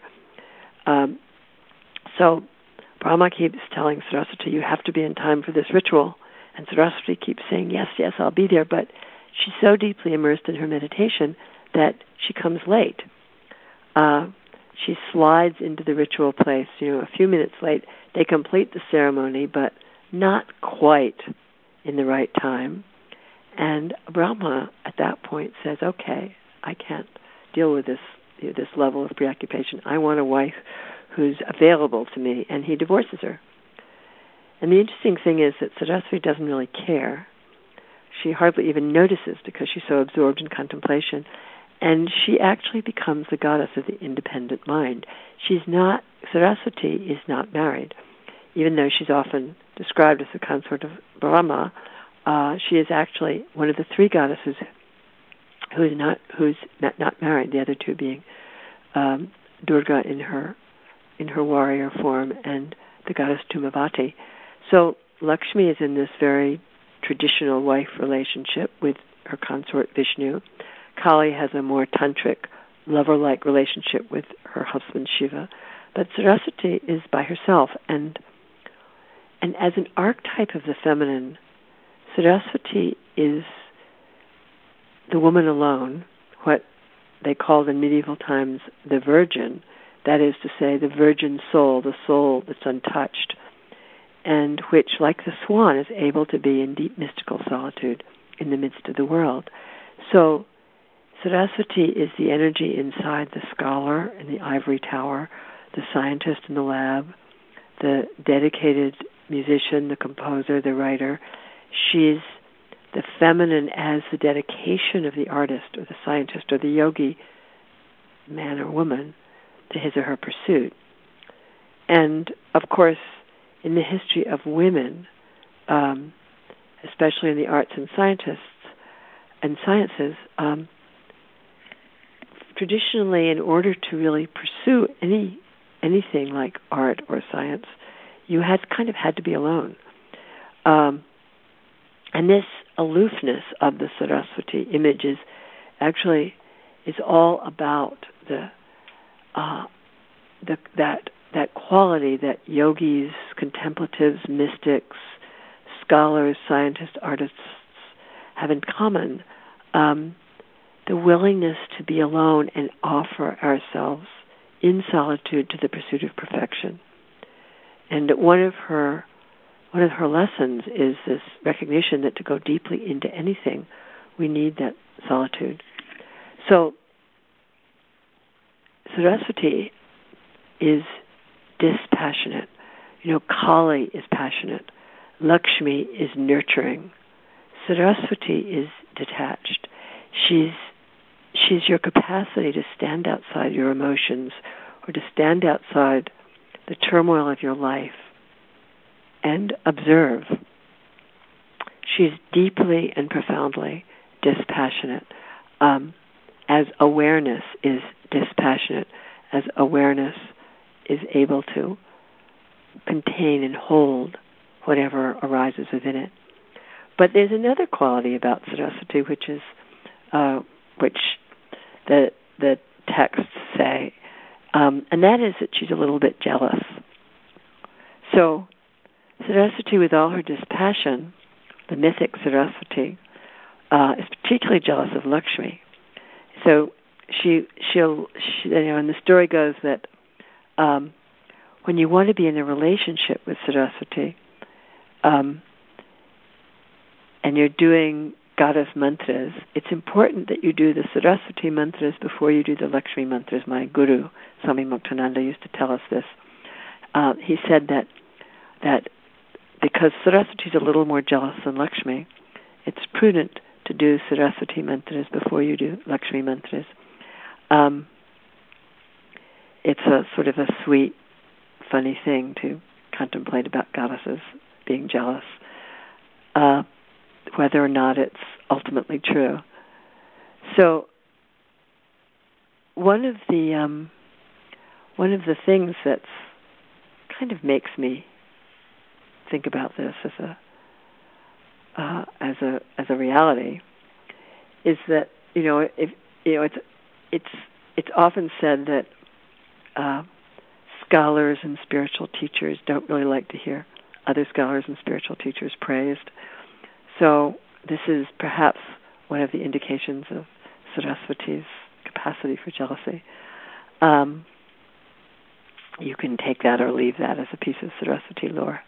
So Brahma keeps telling Saraswati, you have to be in time for this ritual. And Saraswati keeps saying, yes, I'll be there. But she's so deeply immersed in her meditation that she comes late. She slides into the ritual place, a few minutes late. They complete the ceremony, but not quite in the right time. And Brahma, at that point, says, okay, I can't deal with this level of preoccupation. I want a wife who's available to me, and he divorces her. And the interesting thing is that Saraswati doesn't really care. She hardly even notices because she's so absorbed in contemplation. And she actually becomes the goddess of the independent mind. Saraswati is not married. Even though she's often described as the consort of Brahma, she is actually one of the three goddesses who's not married, the other two being Durga in her warrior form and the goddess Tumavati. So Lakshmi is in this very traditional wife relationship with her consort Vishnu. Kali has a more tantric, lover-like relationship with her husband Shiva. But Saraswati is by herself. And as an archetype of the feminine, Saraswati is the woman alone, what they called in medieval times the virgin, that is to say, the virgin soul, the soul that's untouched, and which, like the swan, is able to be in deep mystical solitude in the midst of the world. So Saraswati is the energy inside the scholar in the ivory tower, the scientist in the lab, the dedicated musician, the composer, the writer. She's the feminine as the dedication of the artist or the scientist or the yogi, man or woman, to his or her pursuit. And, of course, in the history of women, especially in the arts and sciences, traditionally, in order to really pursue anything like art or science, you had to be alone. And this aloofness of the Saraswati image is all about that quality that yogis, contemplatives, mystics, scholars, scientists, artists have in common. The willingness to be alone and offer ourselves in solitude to the pursuit of perfection. And one of her lessons is this recognition that to go deeply into anything, we need that solitude. So Saraswati is dispassionate. Kali is passionate. Lakshmi is nurturing. Saraswati is detached. She's your capacity to stand outside your emotions or to stand outside the turmoil of your life and observe. She's deeply and profoundly dispassionate, as awareness is dispassionate, as awareness is able to contain and hold whatever arises within it. But there's another quality about Saraswati, which the texts say, and that is that she's a little bit jealous. So Saraswati, with all her dispassion, the mythic Saraswati, is particularly jealous of Lakshmi. So she'll and the story goes that when you want to be in a relationship with Saraswati, and you're doing goddess mantras, it's important that you do the Saraswati mantras before you do the Lakshmi mantras. My guru, Swami Muktananda, used to tell us this. He said that because Saraswati is a little more jealous than Lakshmi, it's prudent to do Saraswati mantras before you do Lakshmi mantras. It's a sort of a sweet, funny thing to contemplate about goddesses being jealous, whether or not it's ultimately true. So one of the things that's kind of makes me think about this as a reality is that it's often said that scholars and spiritual teachers don't really like to hear other scholars and spiritual teachers praised. So this is perhaps one of the indications of Saraswati's capacity for jealousy. You can take that or leave that as a piece of Saraswati lore.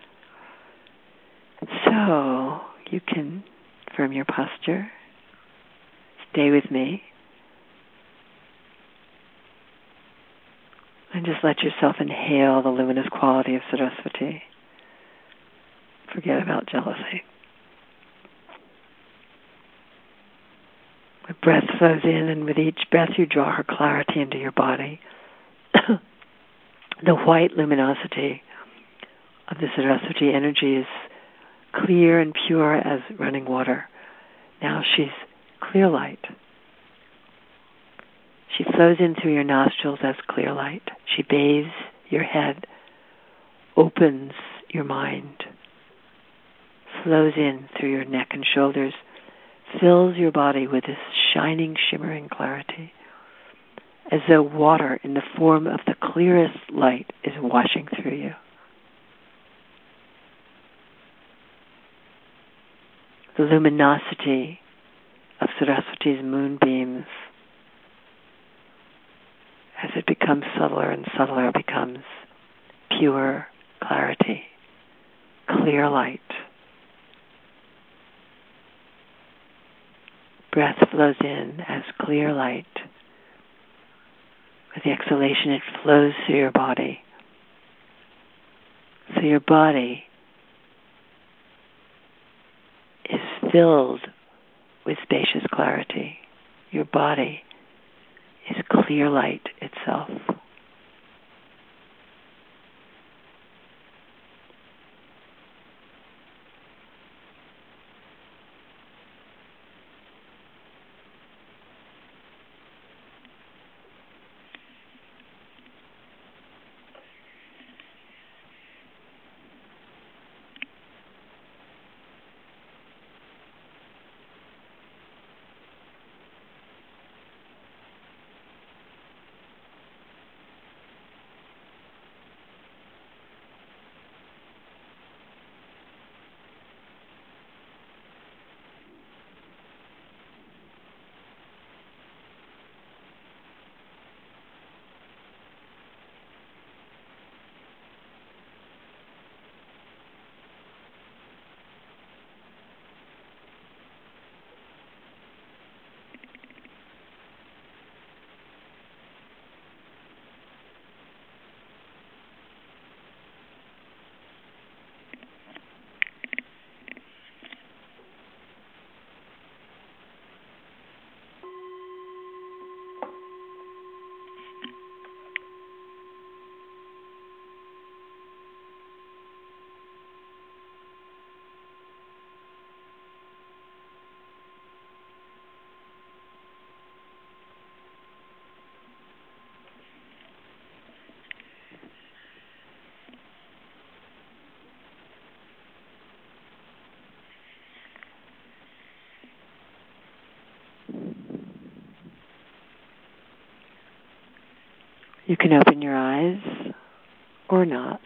So you can firm your posture. Stay with me. And just let yourself inhale the luminous quality of Saraswati. Forget about jealousy. The breath flows in, and with each breath you draw her clarity into your body. The white luminosity of the Saraswati energy is clear and pure as running water. Now she's clear light. She flows in through your nostrils as clear light. She bathes your head, opens your mind, flows in through your neck and shoulders, fills your body with this shining, shimmering clarity, as though water in the form of the clearest light is washing through you. The luminosity of Saraswati's moonbeams, as it becomes subtler and subtler, becomes pure clarity, clear light. Breath flows in as clear light. With the exhalation, it flows through your body. So your body filled with spacious clarity. Your body is clear light itself. You can open your eyes or not.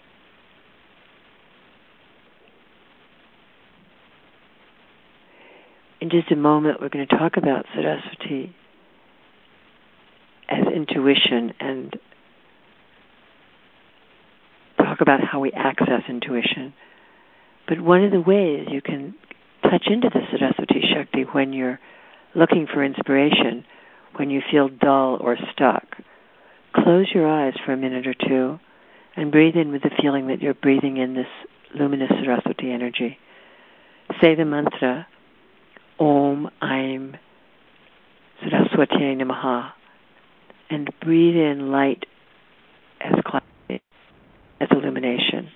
In just a moment, we're going to talk about Saraswati as intuition and talk about how we access intuition. But one of the ways you can touch into the Saraswati Shakti when you're looking for inspiration, when you feel dull or stuck, close your eyes for a minute or two and breathe in with the feeling that you're breathing in this luminous Saraswati energy. Say the mantra, Om Aim Saraswati Namaha, and breathe in light as clarity, as illumination.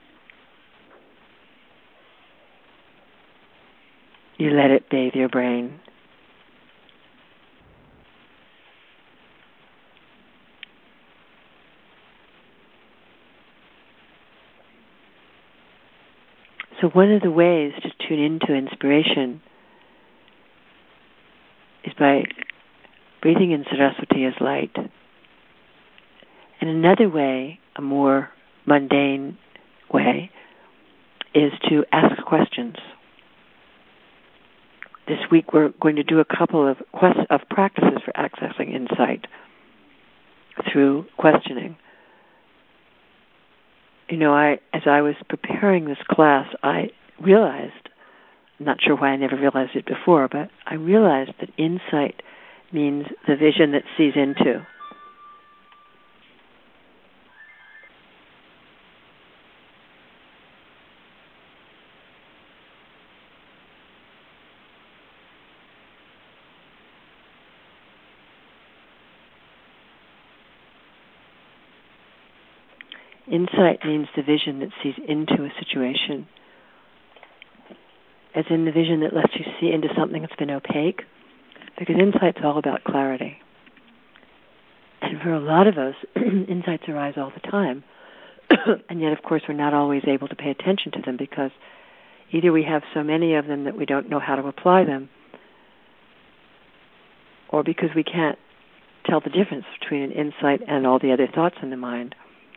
You let it bathe your brain. So one of the ways to tune into inspiration is by breathing in Saraswati as light. And another way, a more mundane way, is to ask questions. This week we're going to do a couple of practices for accessing insight through questioning. You know, as I was preparing this class, I realized, I'm not sure why I never realized it before, but I realized that insight means the vision that sees into. Insight means the vision that sees into a situation, as in the vision that lets you see into something that's been opaque, because insight's all about clarity. And for a lot of us, insights arise all the time, and yet, of course, we're not always able to pay attention to them because either we have so many of them that we don't know how to apply them, or because we can't tell the difference between an insight and all the other thoughts in the mind.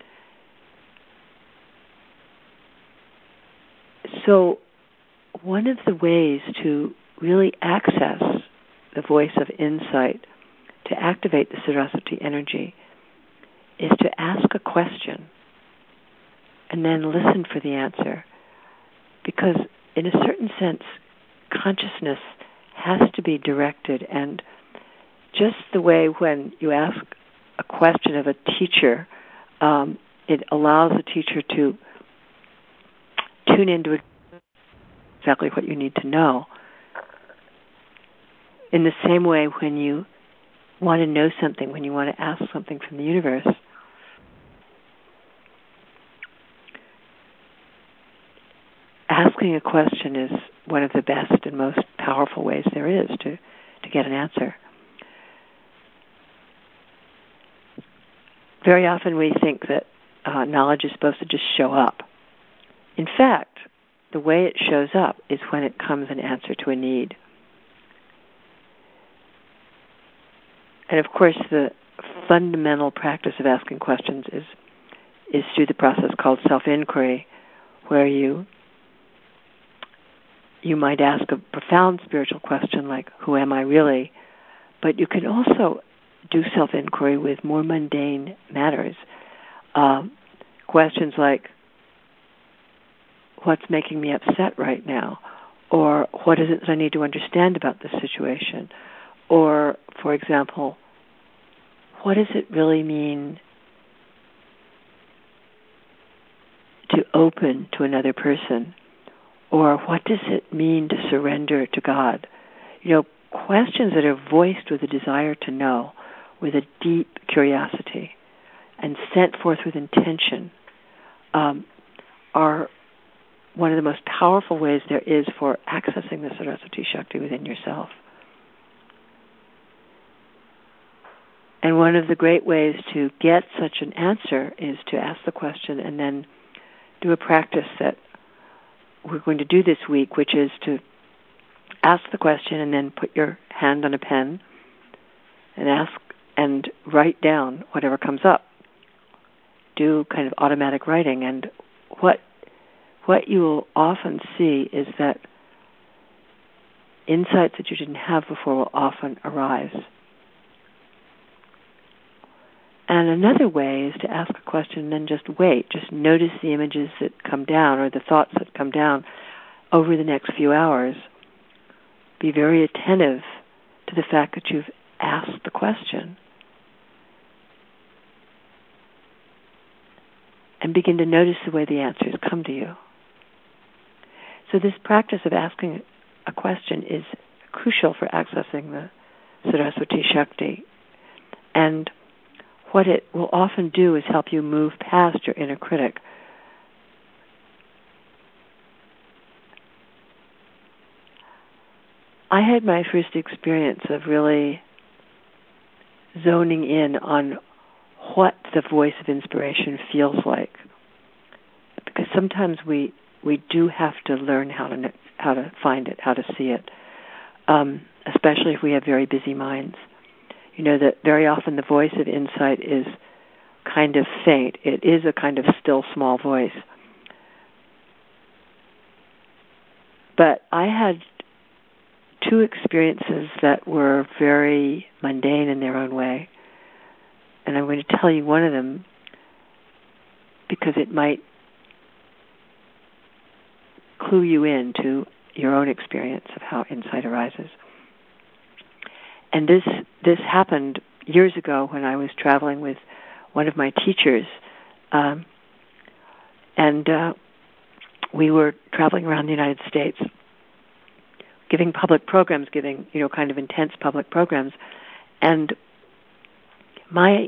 So one of the ways to really access the voice of insight, to activate the Saraswati energy, is to ask a question and then listen for the answer. Because in a certain sense, consciousness has to be directed, and just the way when you ask a question of a teacher, it allows the teacher to tune into it exactly what you need to know. In the same way, when you want to know something, when you want to ask something from the universe, asking a question is one of the best and most powerful ways there is to get an answer. Very often we think that knowledge is supposed to just show up. In fact, the way it shows up is when it comes in answer to a need. And of course, the fundamental practice of asking questions is through the process called self-inquiry, where you might ask a profound spiritual question like, who am I really? But you can also do self-inquiry with more mundane matters. Questions like, what's making me upset right now? Or what is it that I need to understand about this situation? Or, for example, what does it really mean to open to another person? Or what does it mean to surrender to God? Questions that are voiced with a desire to know, with a deep curiosity, and sent forth with intention, are one of the most powerful ways there is for accessing the Saraswati Shakti within yourself. And one of the great ways to get such an answer is to ask the question and then do a practice that we're going to do this week, which is to ask the question and then put your hand on a pen and ask and write down whatever comes up. Do kind of automatic writing. And what you will often see is that insights that you didn't have before will often arise. And another way is to ask a question and then just wait. Just notice the images that come down or the thoughts that come down over the next few hours. Be very attentive to the fact that you've asked the question. And begin to notice the way the answers come to you. So this practice of asking a question is crucial for accessing the Saraswati Shakti. And what it will often do is help you move past your inner critic. I had my first experience of really zoning in on what the voice of inspiration feels like. Because sometimes we do have to learn how to find it, how to see it, especially if we have very busy minds. That very often the voice of insight is kind of faint. It is a kind of still, small voice. But I had two experiences that were very mundane in their own way. And I'm going to tell you one of them because it might clue you into your own experience of how insight arises. And this happened years ago when I was traveling with one of my teachers, and we were traveling around the United States, giving public programs, kind of intense public programs, and my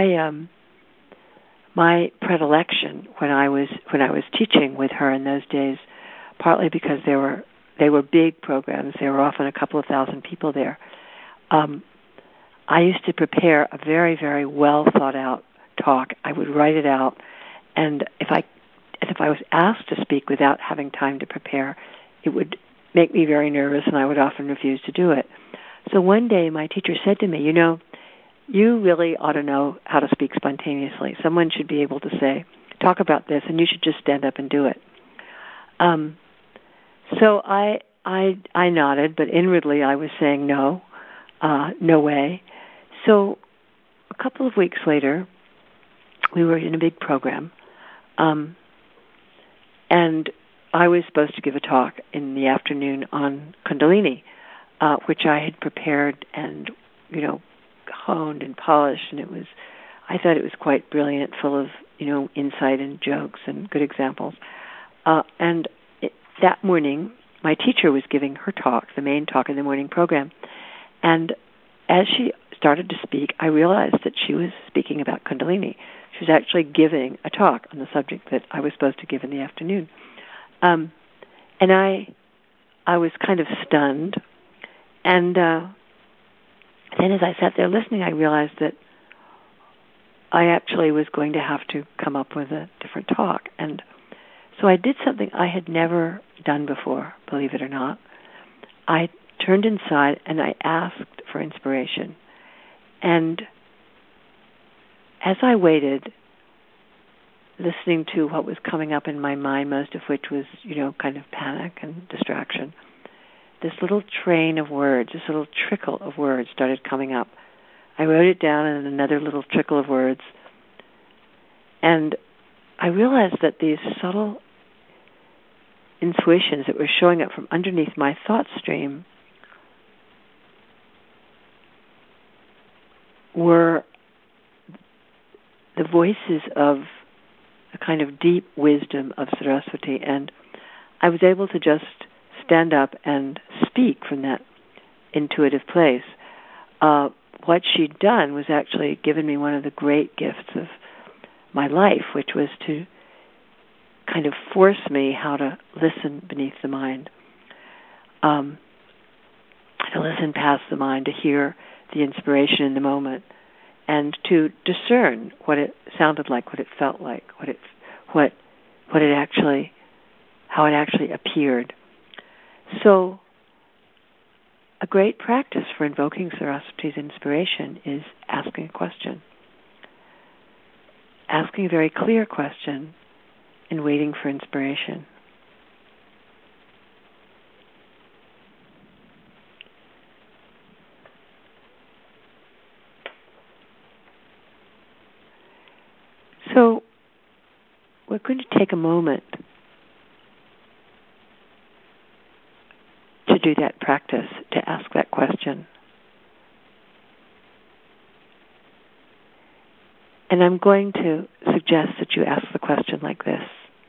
predilection when I was teaching with her in those days, partly because they were big programs, there were often a couple of thousand people there. I used to prepare a very, very well thought out talk. I would write it out, and if I was asked to speak without having time to prepare, it would make me very nervous, and I would often refuse to do it. So one day, my teacher said to me, you really ought to know how to speak spontaneously. Someone should be able to say, talk about this, and you should just stand up and do it. So I nodded, but inwardly I was saying no. No way. So a couple of weeks later, we were in a big program, and I was supposed to give a talk in the afternoon on Kundalini, which I had prepared and, honed and polished, and I thought it was quite brilliant, full of, insight and jokes and good examples. And that morning, my teacher was giving her talk, the main talk in the morning program. And as she started to speak, I realized that she was speaking about Kundalini. She was actually giving a talk on the subject that I was supposed to give in the afternoon. And I was kind of stunned. And then as I sat there listening, I realized that I actually was going to have to come up with a different talk. And so I did something I had never done before, believe it or not. I turned inside and I asked for inspiration. And as I waited, listening to what was coming up in my mind, most of which was, kind of panic and distraction, this little train of words, this little trickle of words started coming up. I wrote it down in another little trickle of words. And I realized that these subtle intuitions that were showing up from underneath my thought stream were the voices of a kind of deep wisdom of Saraswati. And I was able to just stand up and speak from that intuitive place. What she'd done was actually given me one of the great gifts of my life, which was to kind of force me how to listen beneath the mind, to listen past the mind, to hear the inspiration in the moment, and to discern what it sounded like, what it felt like, how it actually appeared. So a great practice for invoking Saraswati's inspiration is asking a question. Asking a very clear question and waiting for inspiration. So we're going to take a moment to do that practice, to ask that question. And I'm going to suggest that you ask the question like this.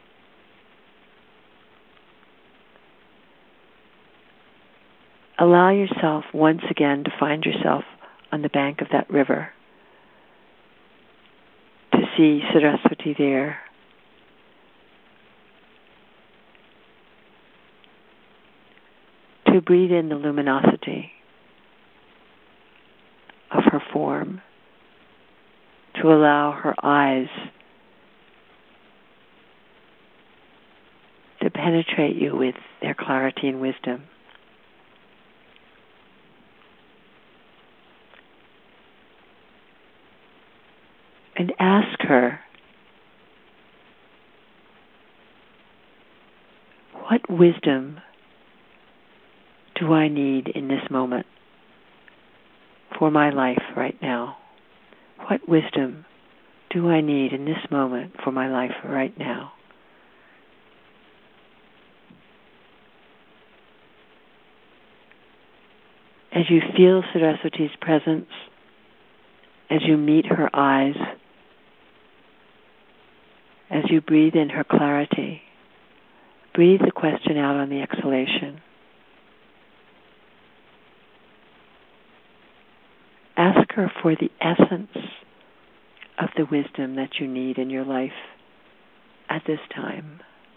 Allow yourself once again to find yourself on the bank of that river, to see Saraswati there, to breathe in the luminosity of her form, to allow her eyes to penetrate you with their clarity and wisdom. And ask her, what wisdom do I need in this moment for my life right now? What wisdom do I need in this moment for my life right now? As you feel Saraswati's presence, as you meet her eyes, as you breathe in her clarity, breathe the question out on the exhalation. Ask her for the essence of the wisdom that you need in your life at this time.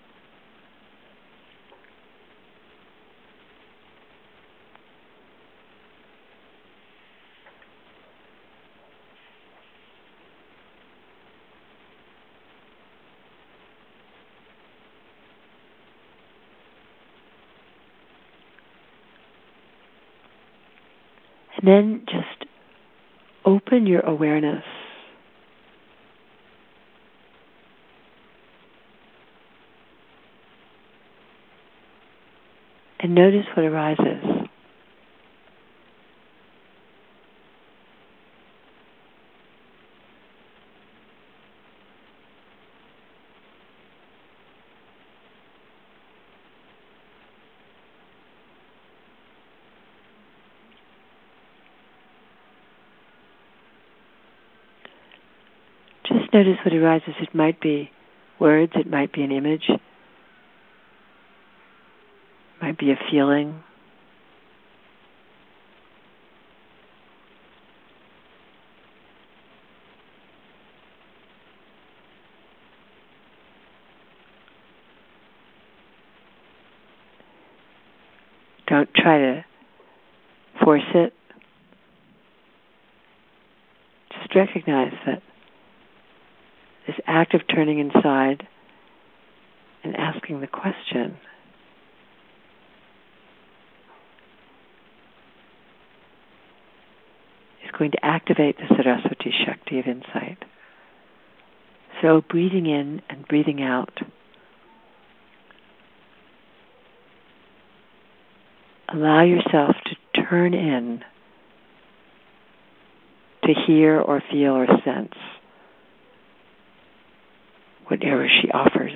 And then just open your awareness and notice what arises. Just notice what arises. It might be words, it might be an image, it Might be a feeling. Don't try to force it. Just recognize that this act of turning inside and asking the question is going to activate the Saraswati Shakti of insight. So breathing in and breathing out, allow yourself to turn in to hear or feel or sense whatever she offers.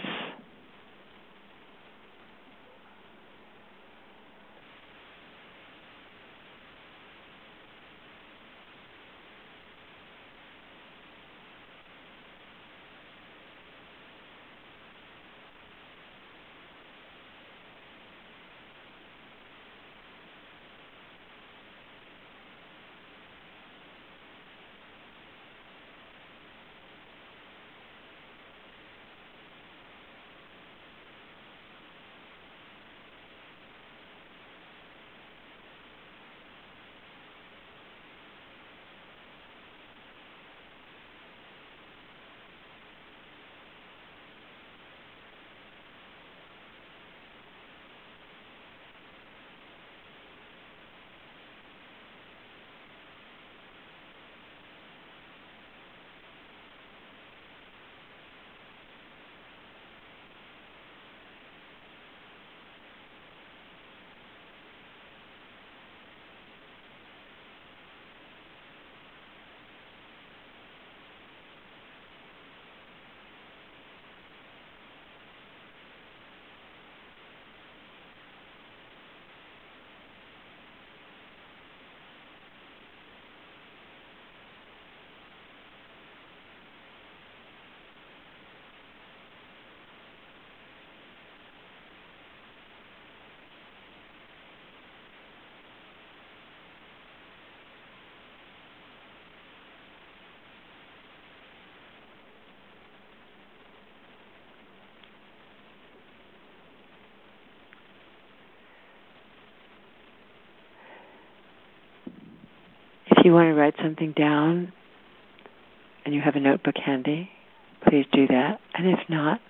If you want to write something down and you have a notebook handy, please do that. And if not,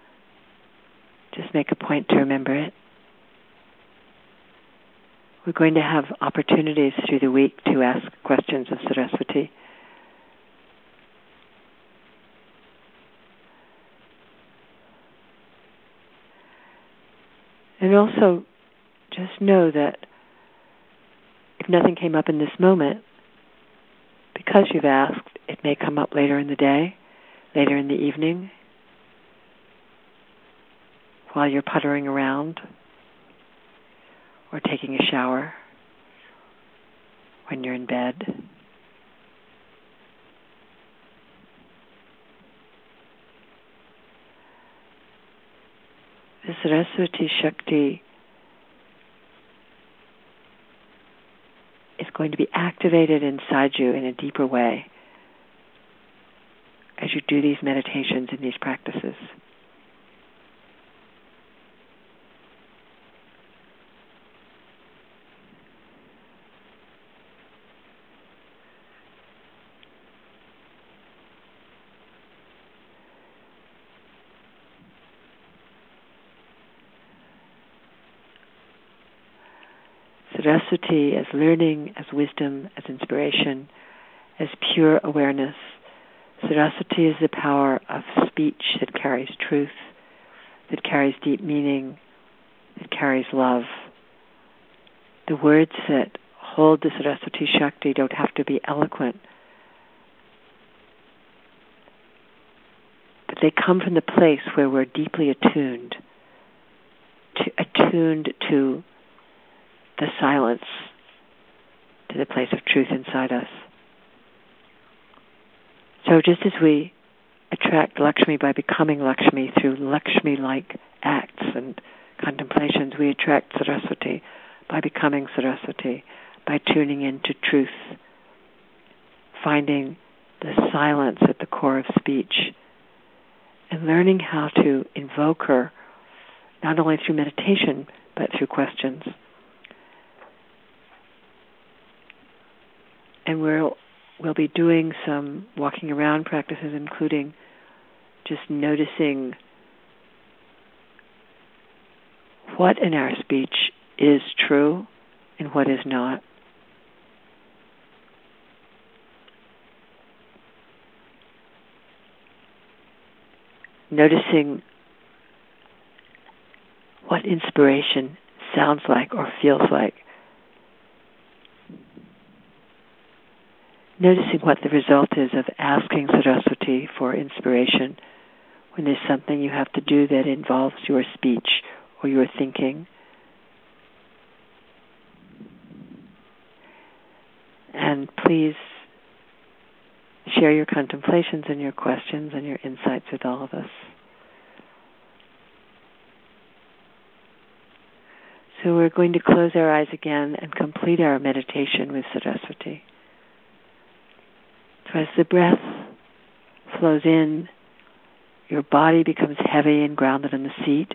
just make a point to remember it. We're going to have opportunities through the week to ask questions of Saraswati. And also, just know that if nothing came up in this moment, because you've asked, it may come up later in the day, later in the evening, while you're puttering around, or taking a shower, when you're in bed. The Saraswati Shakti is going to be activated inside you in a deeper way as you do these meditations and these practices. Saraswati as learning, as wisdom, as inspiration, as pure awareness. Saraswati is the power of speech that carries truth, that carries deep meaning, that carries love. The words that hold the Saraswati Shakti don't have to be eloquent, but they come from the place where we're deeply attuned to the silence, to the place of truth inside us. So just as we attract Lakshmi by becoming Lakshmi through Lakshmi-like acts and contemplations, we attract Saraswati by becoming Saraswati, by tuning into truth, finding the silence at the core of speech, and learning how to invoke her, not only through meditation, but through questions. And we'll be doing some walking around practices, including just noticing what in our speech is true and what is not. Noticing what inspiration sounds like or feels like. Noticing what the result is of asking Saraswati for inspiration when there's something you have to do that involves your speech or your thinking. And please share your contemplations and your questions and your insights with all of us. So we're going to close our eyes again and complete our meditation with Saraswati. So as the breath flows in, your body becomes heavy and grounded in the seat.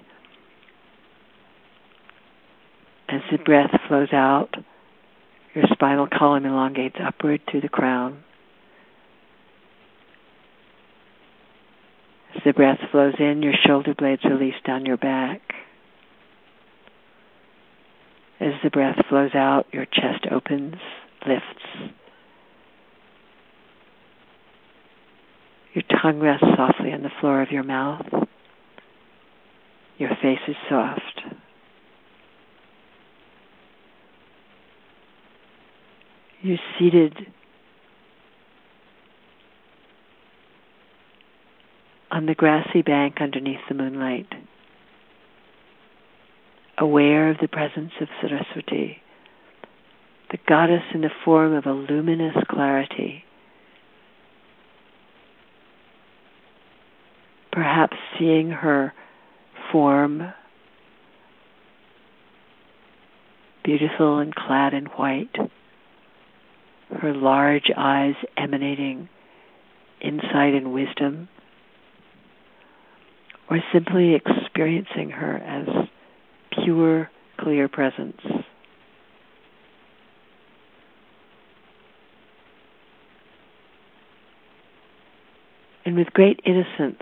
As the breath flows out, your spinal column elongates upward through the crown. As the breath flows in, your shoulder blades release down your back. As the breath flows out, your chest opens, lifts. Your tongue rests softly on the floor of your mouth. Your face is soft. You're seated on the grassy bank underneath the moonlight, aware of the presence of Saraswati, the goddess in the form of a luminous clarity, perhaps seeing her form, beautiful and clad in white, her large eyes emanating insight and wisdom, or simply experiencing her as pure, clear presence. And with great innocence,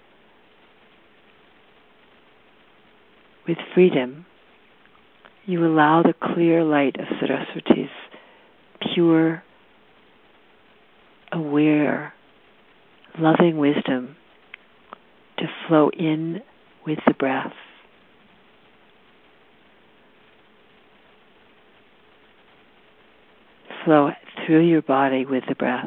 with freedom, you allow the clear light of Saraswati's pure, aware, loving wisdom to flow in with the breath. Flow through your body with the breath.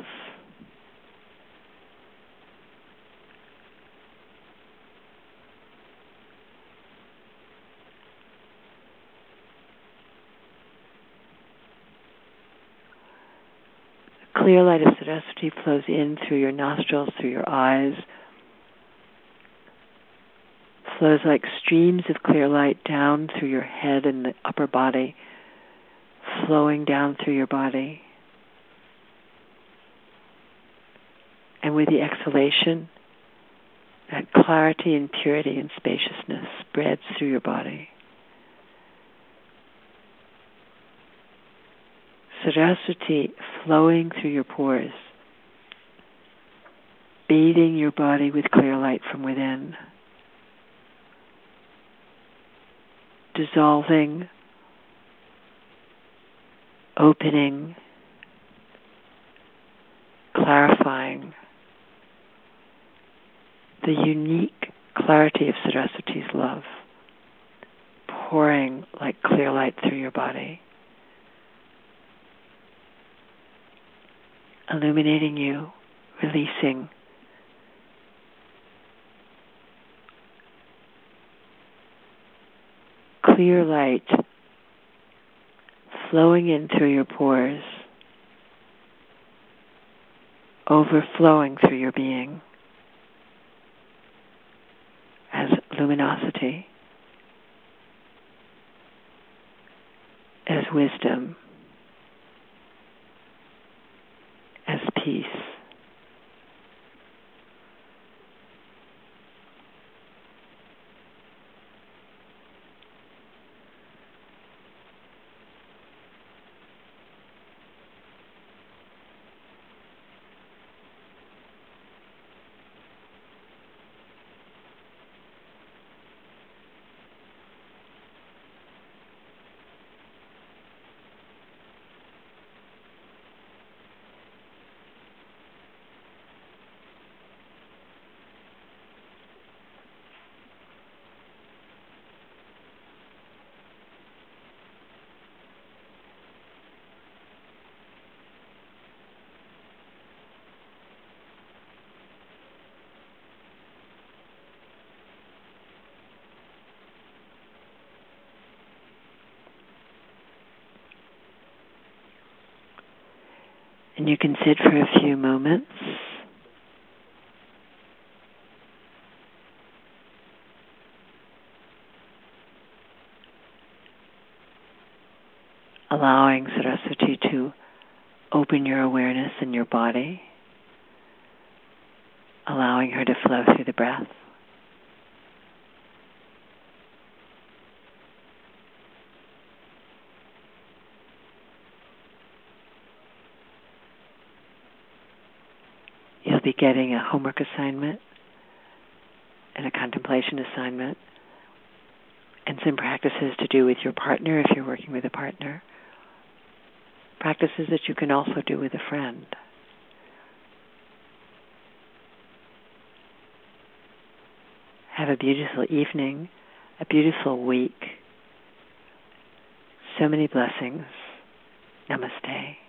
The clear light of Saraswati flows in through your nostrils, through your eyes, flows like streams of clear light down through your head and the upper body, flowing down through your body. And with the exhalation, that clarity and purity and spaciousness spreads through your body. Saraswati flowing through your pores, bathing your body with clear light from within, dissolving, opening, clarifying the unique clarity of Saraswati's love, pouring like clear light through your body, illuminating you, releasing, clear light flowing in through your pores, overflowing through your being as luminosity. as wisdom, as peace. And you can sit for a few moments, allowing Saraswati to open your awareness in your body, allowing her to flow through the breath. You'll be getting a homework assignment and a contemplation assignment and some practices to do with your partner if you're working with a partner. Practices that you can also do with a friend. Have a beautiful evening, a beautiful week. So many blessings. Namaste.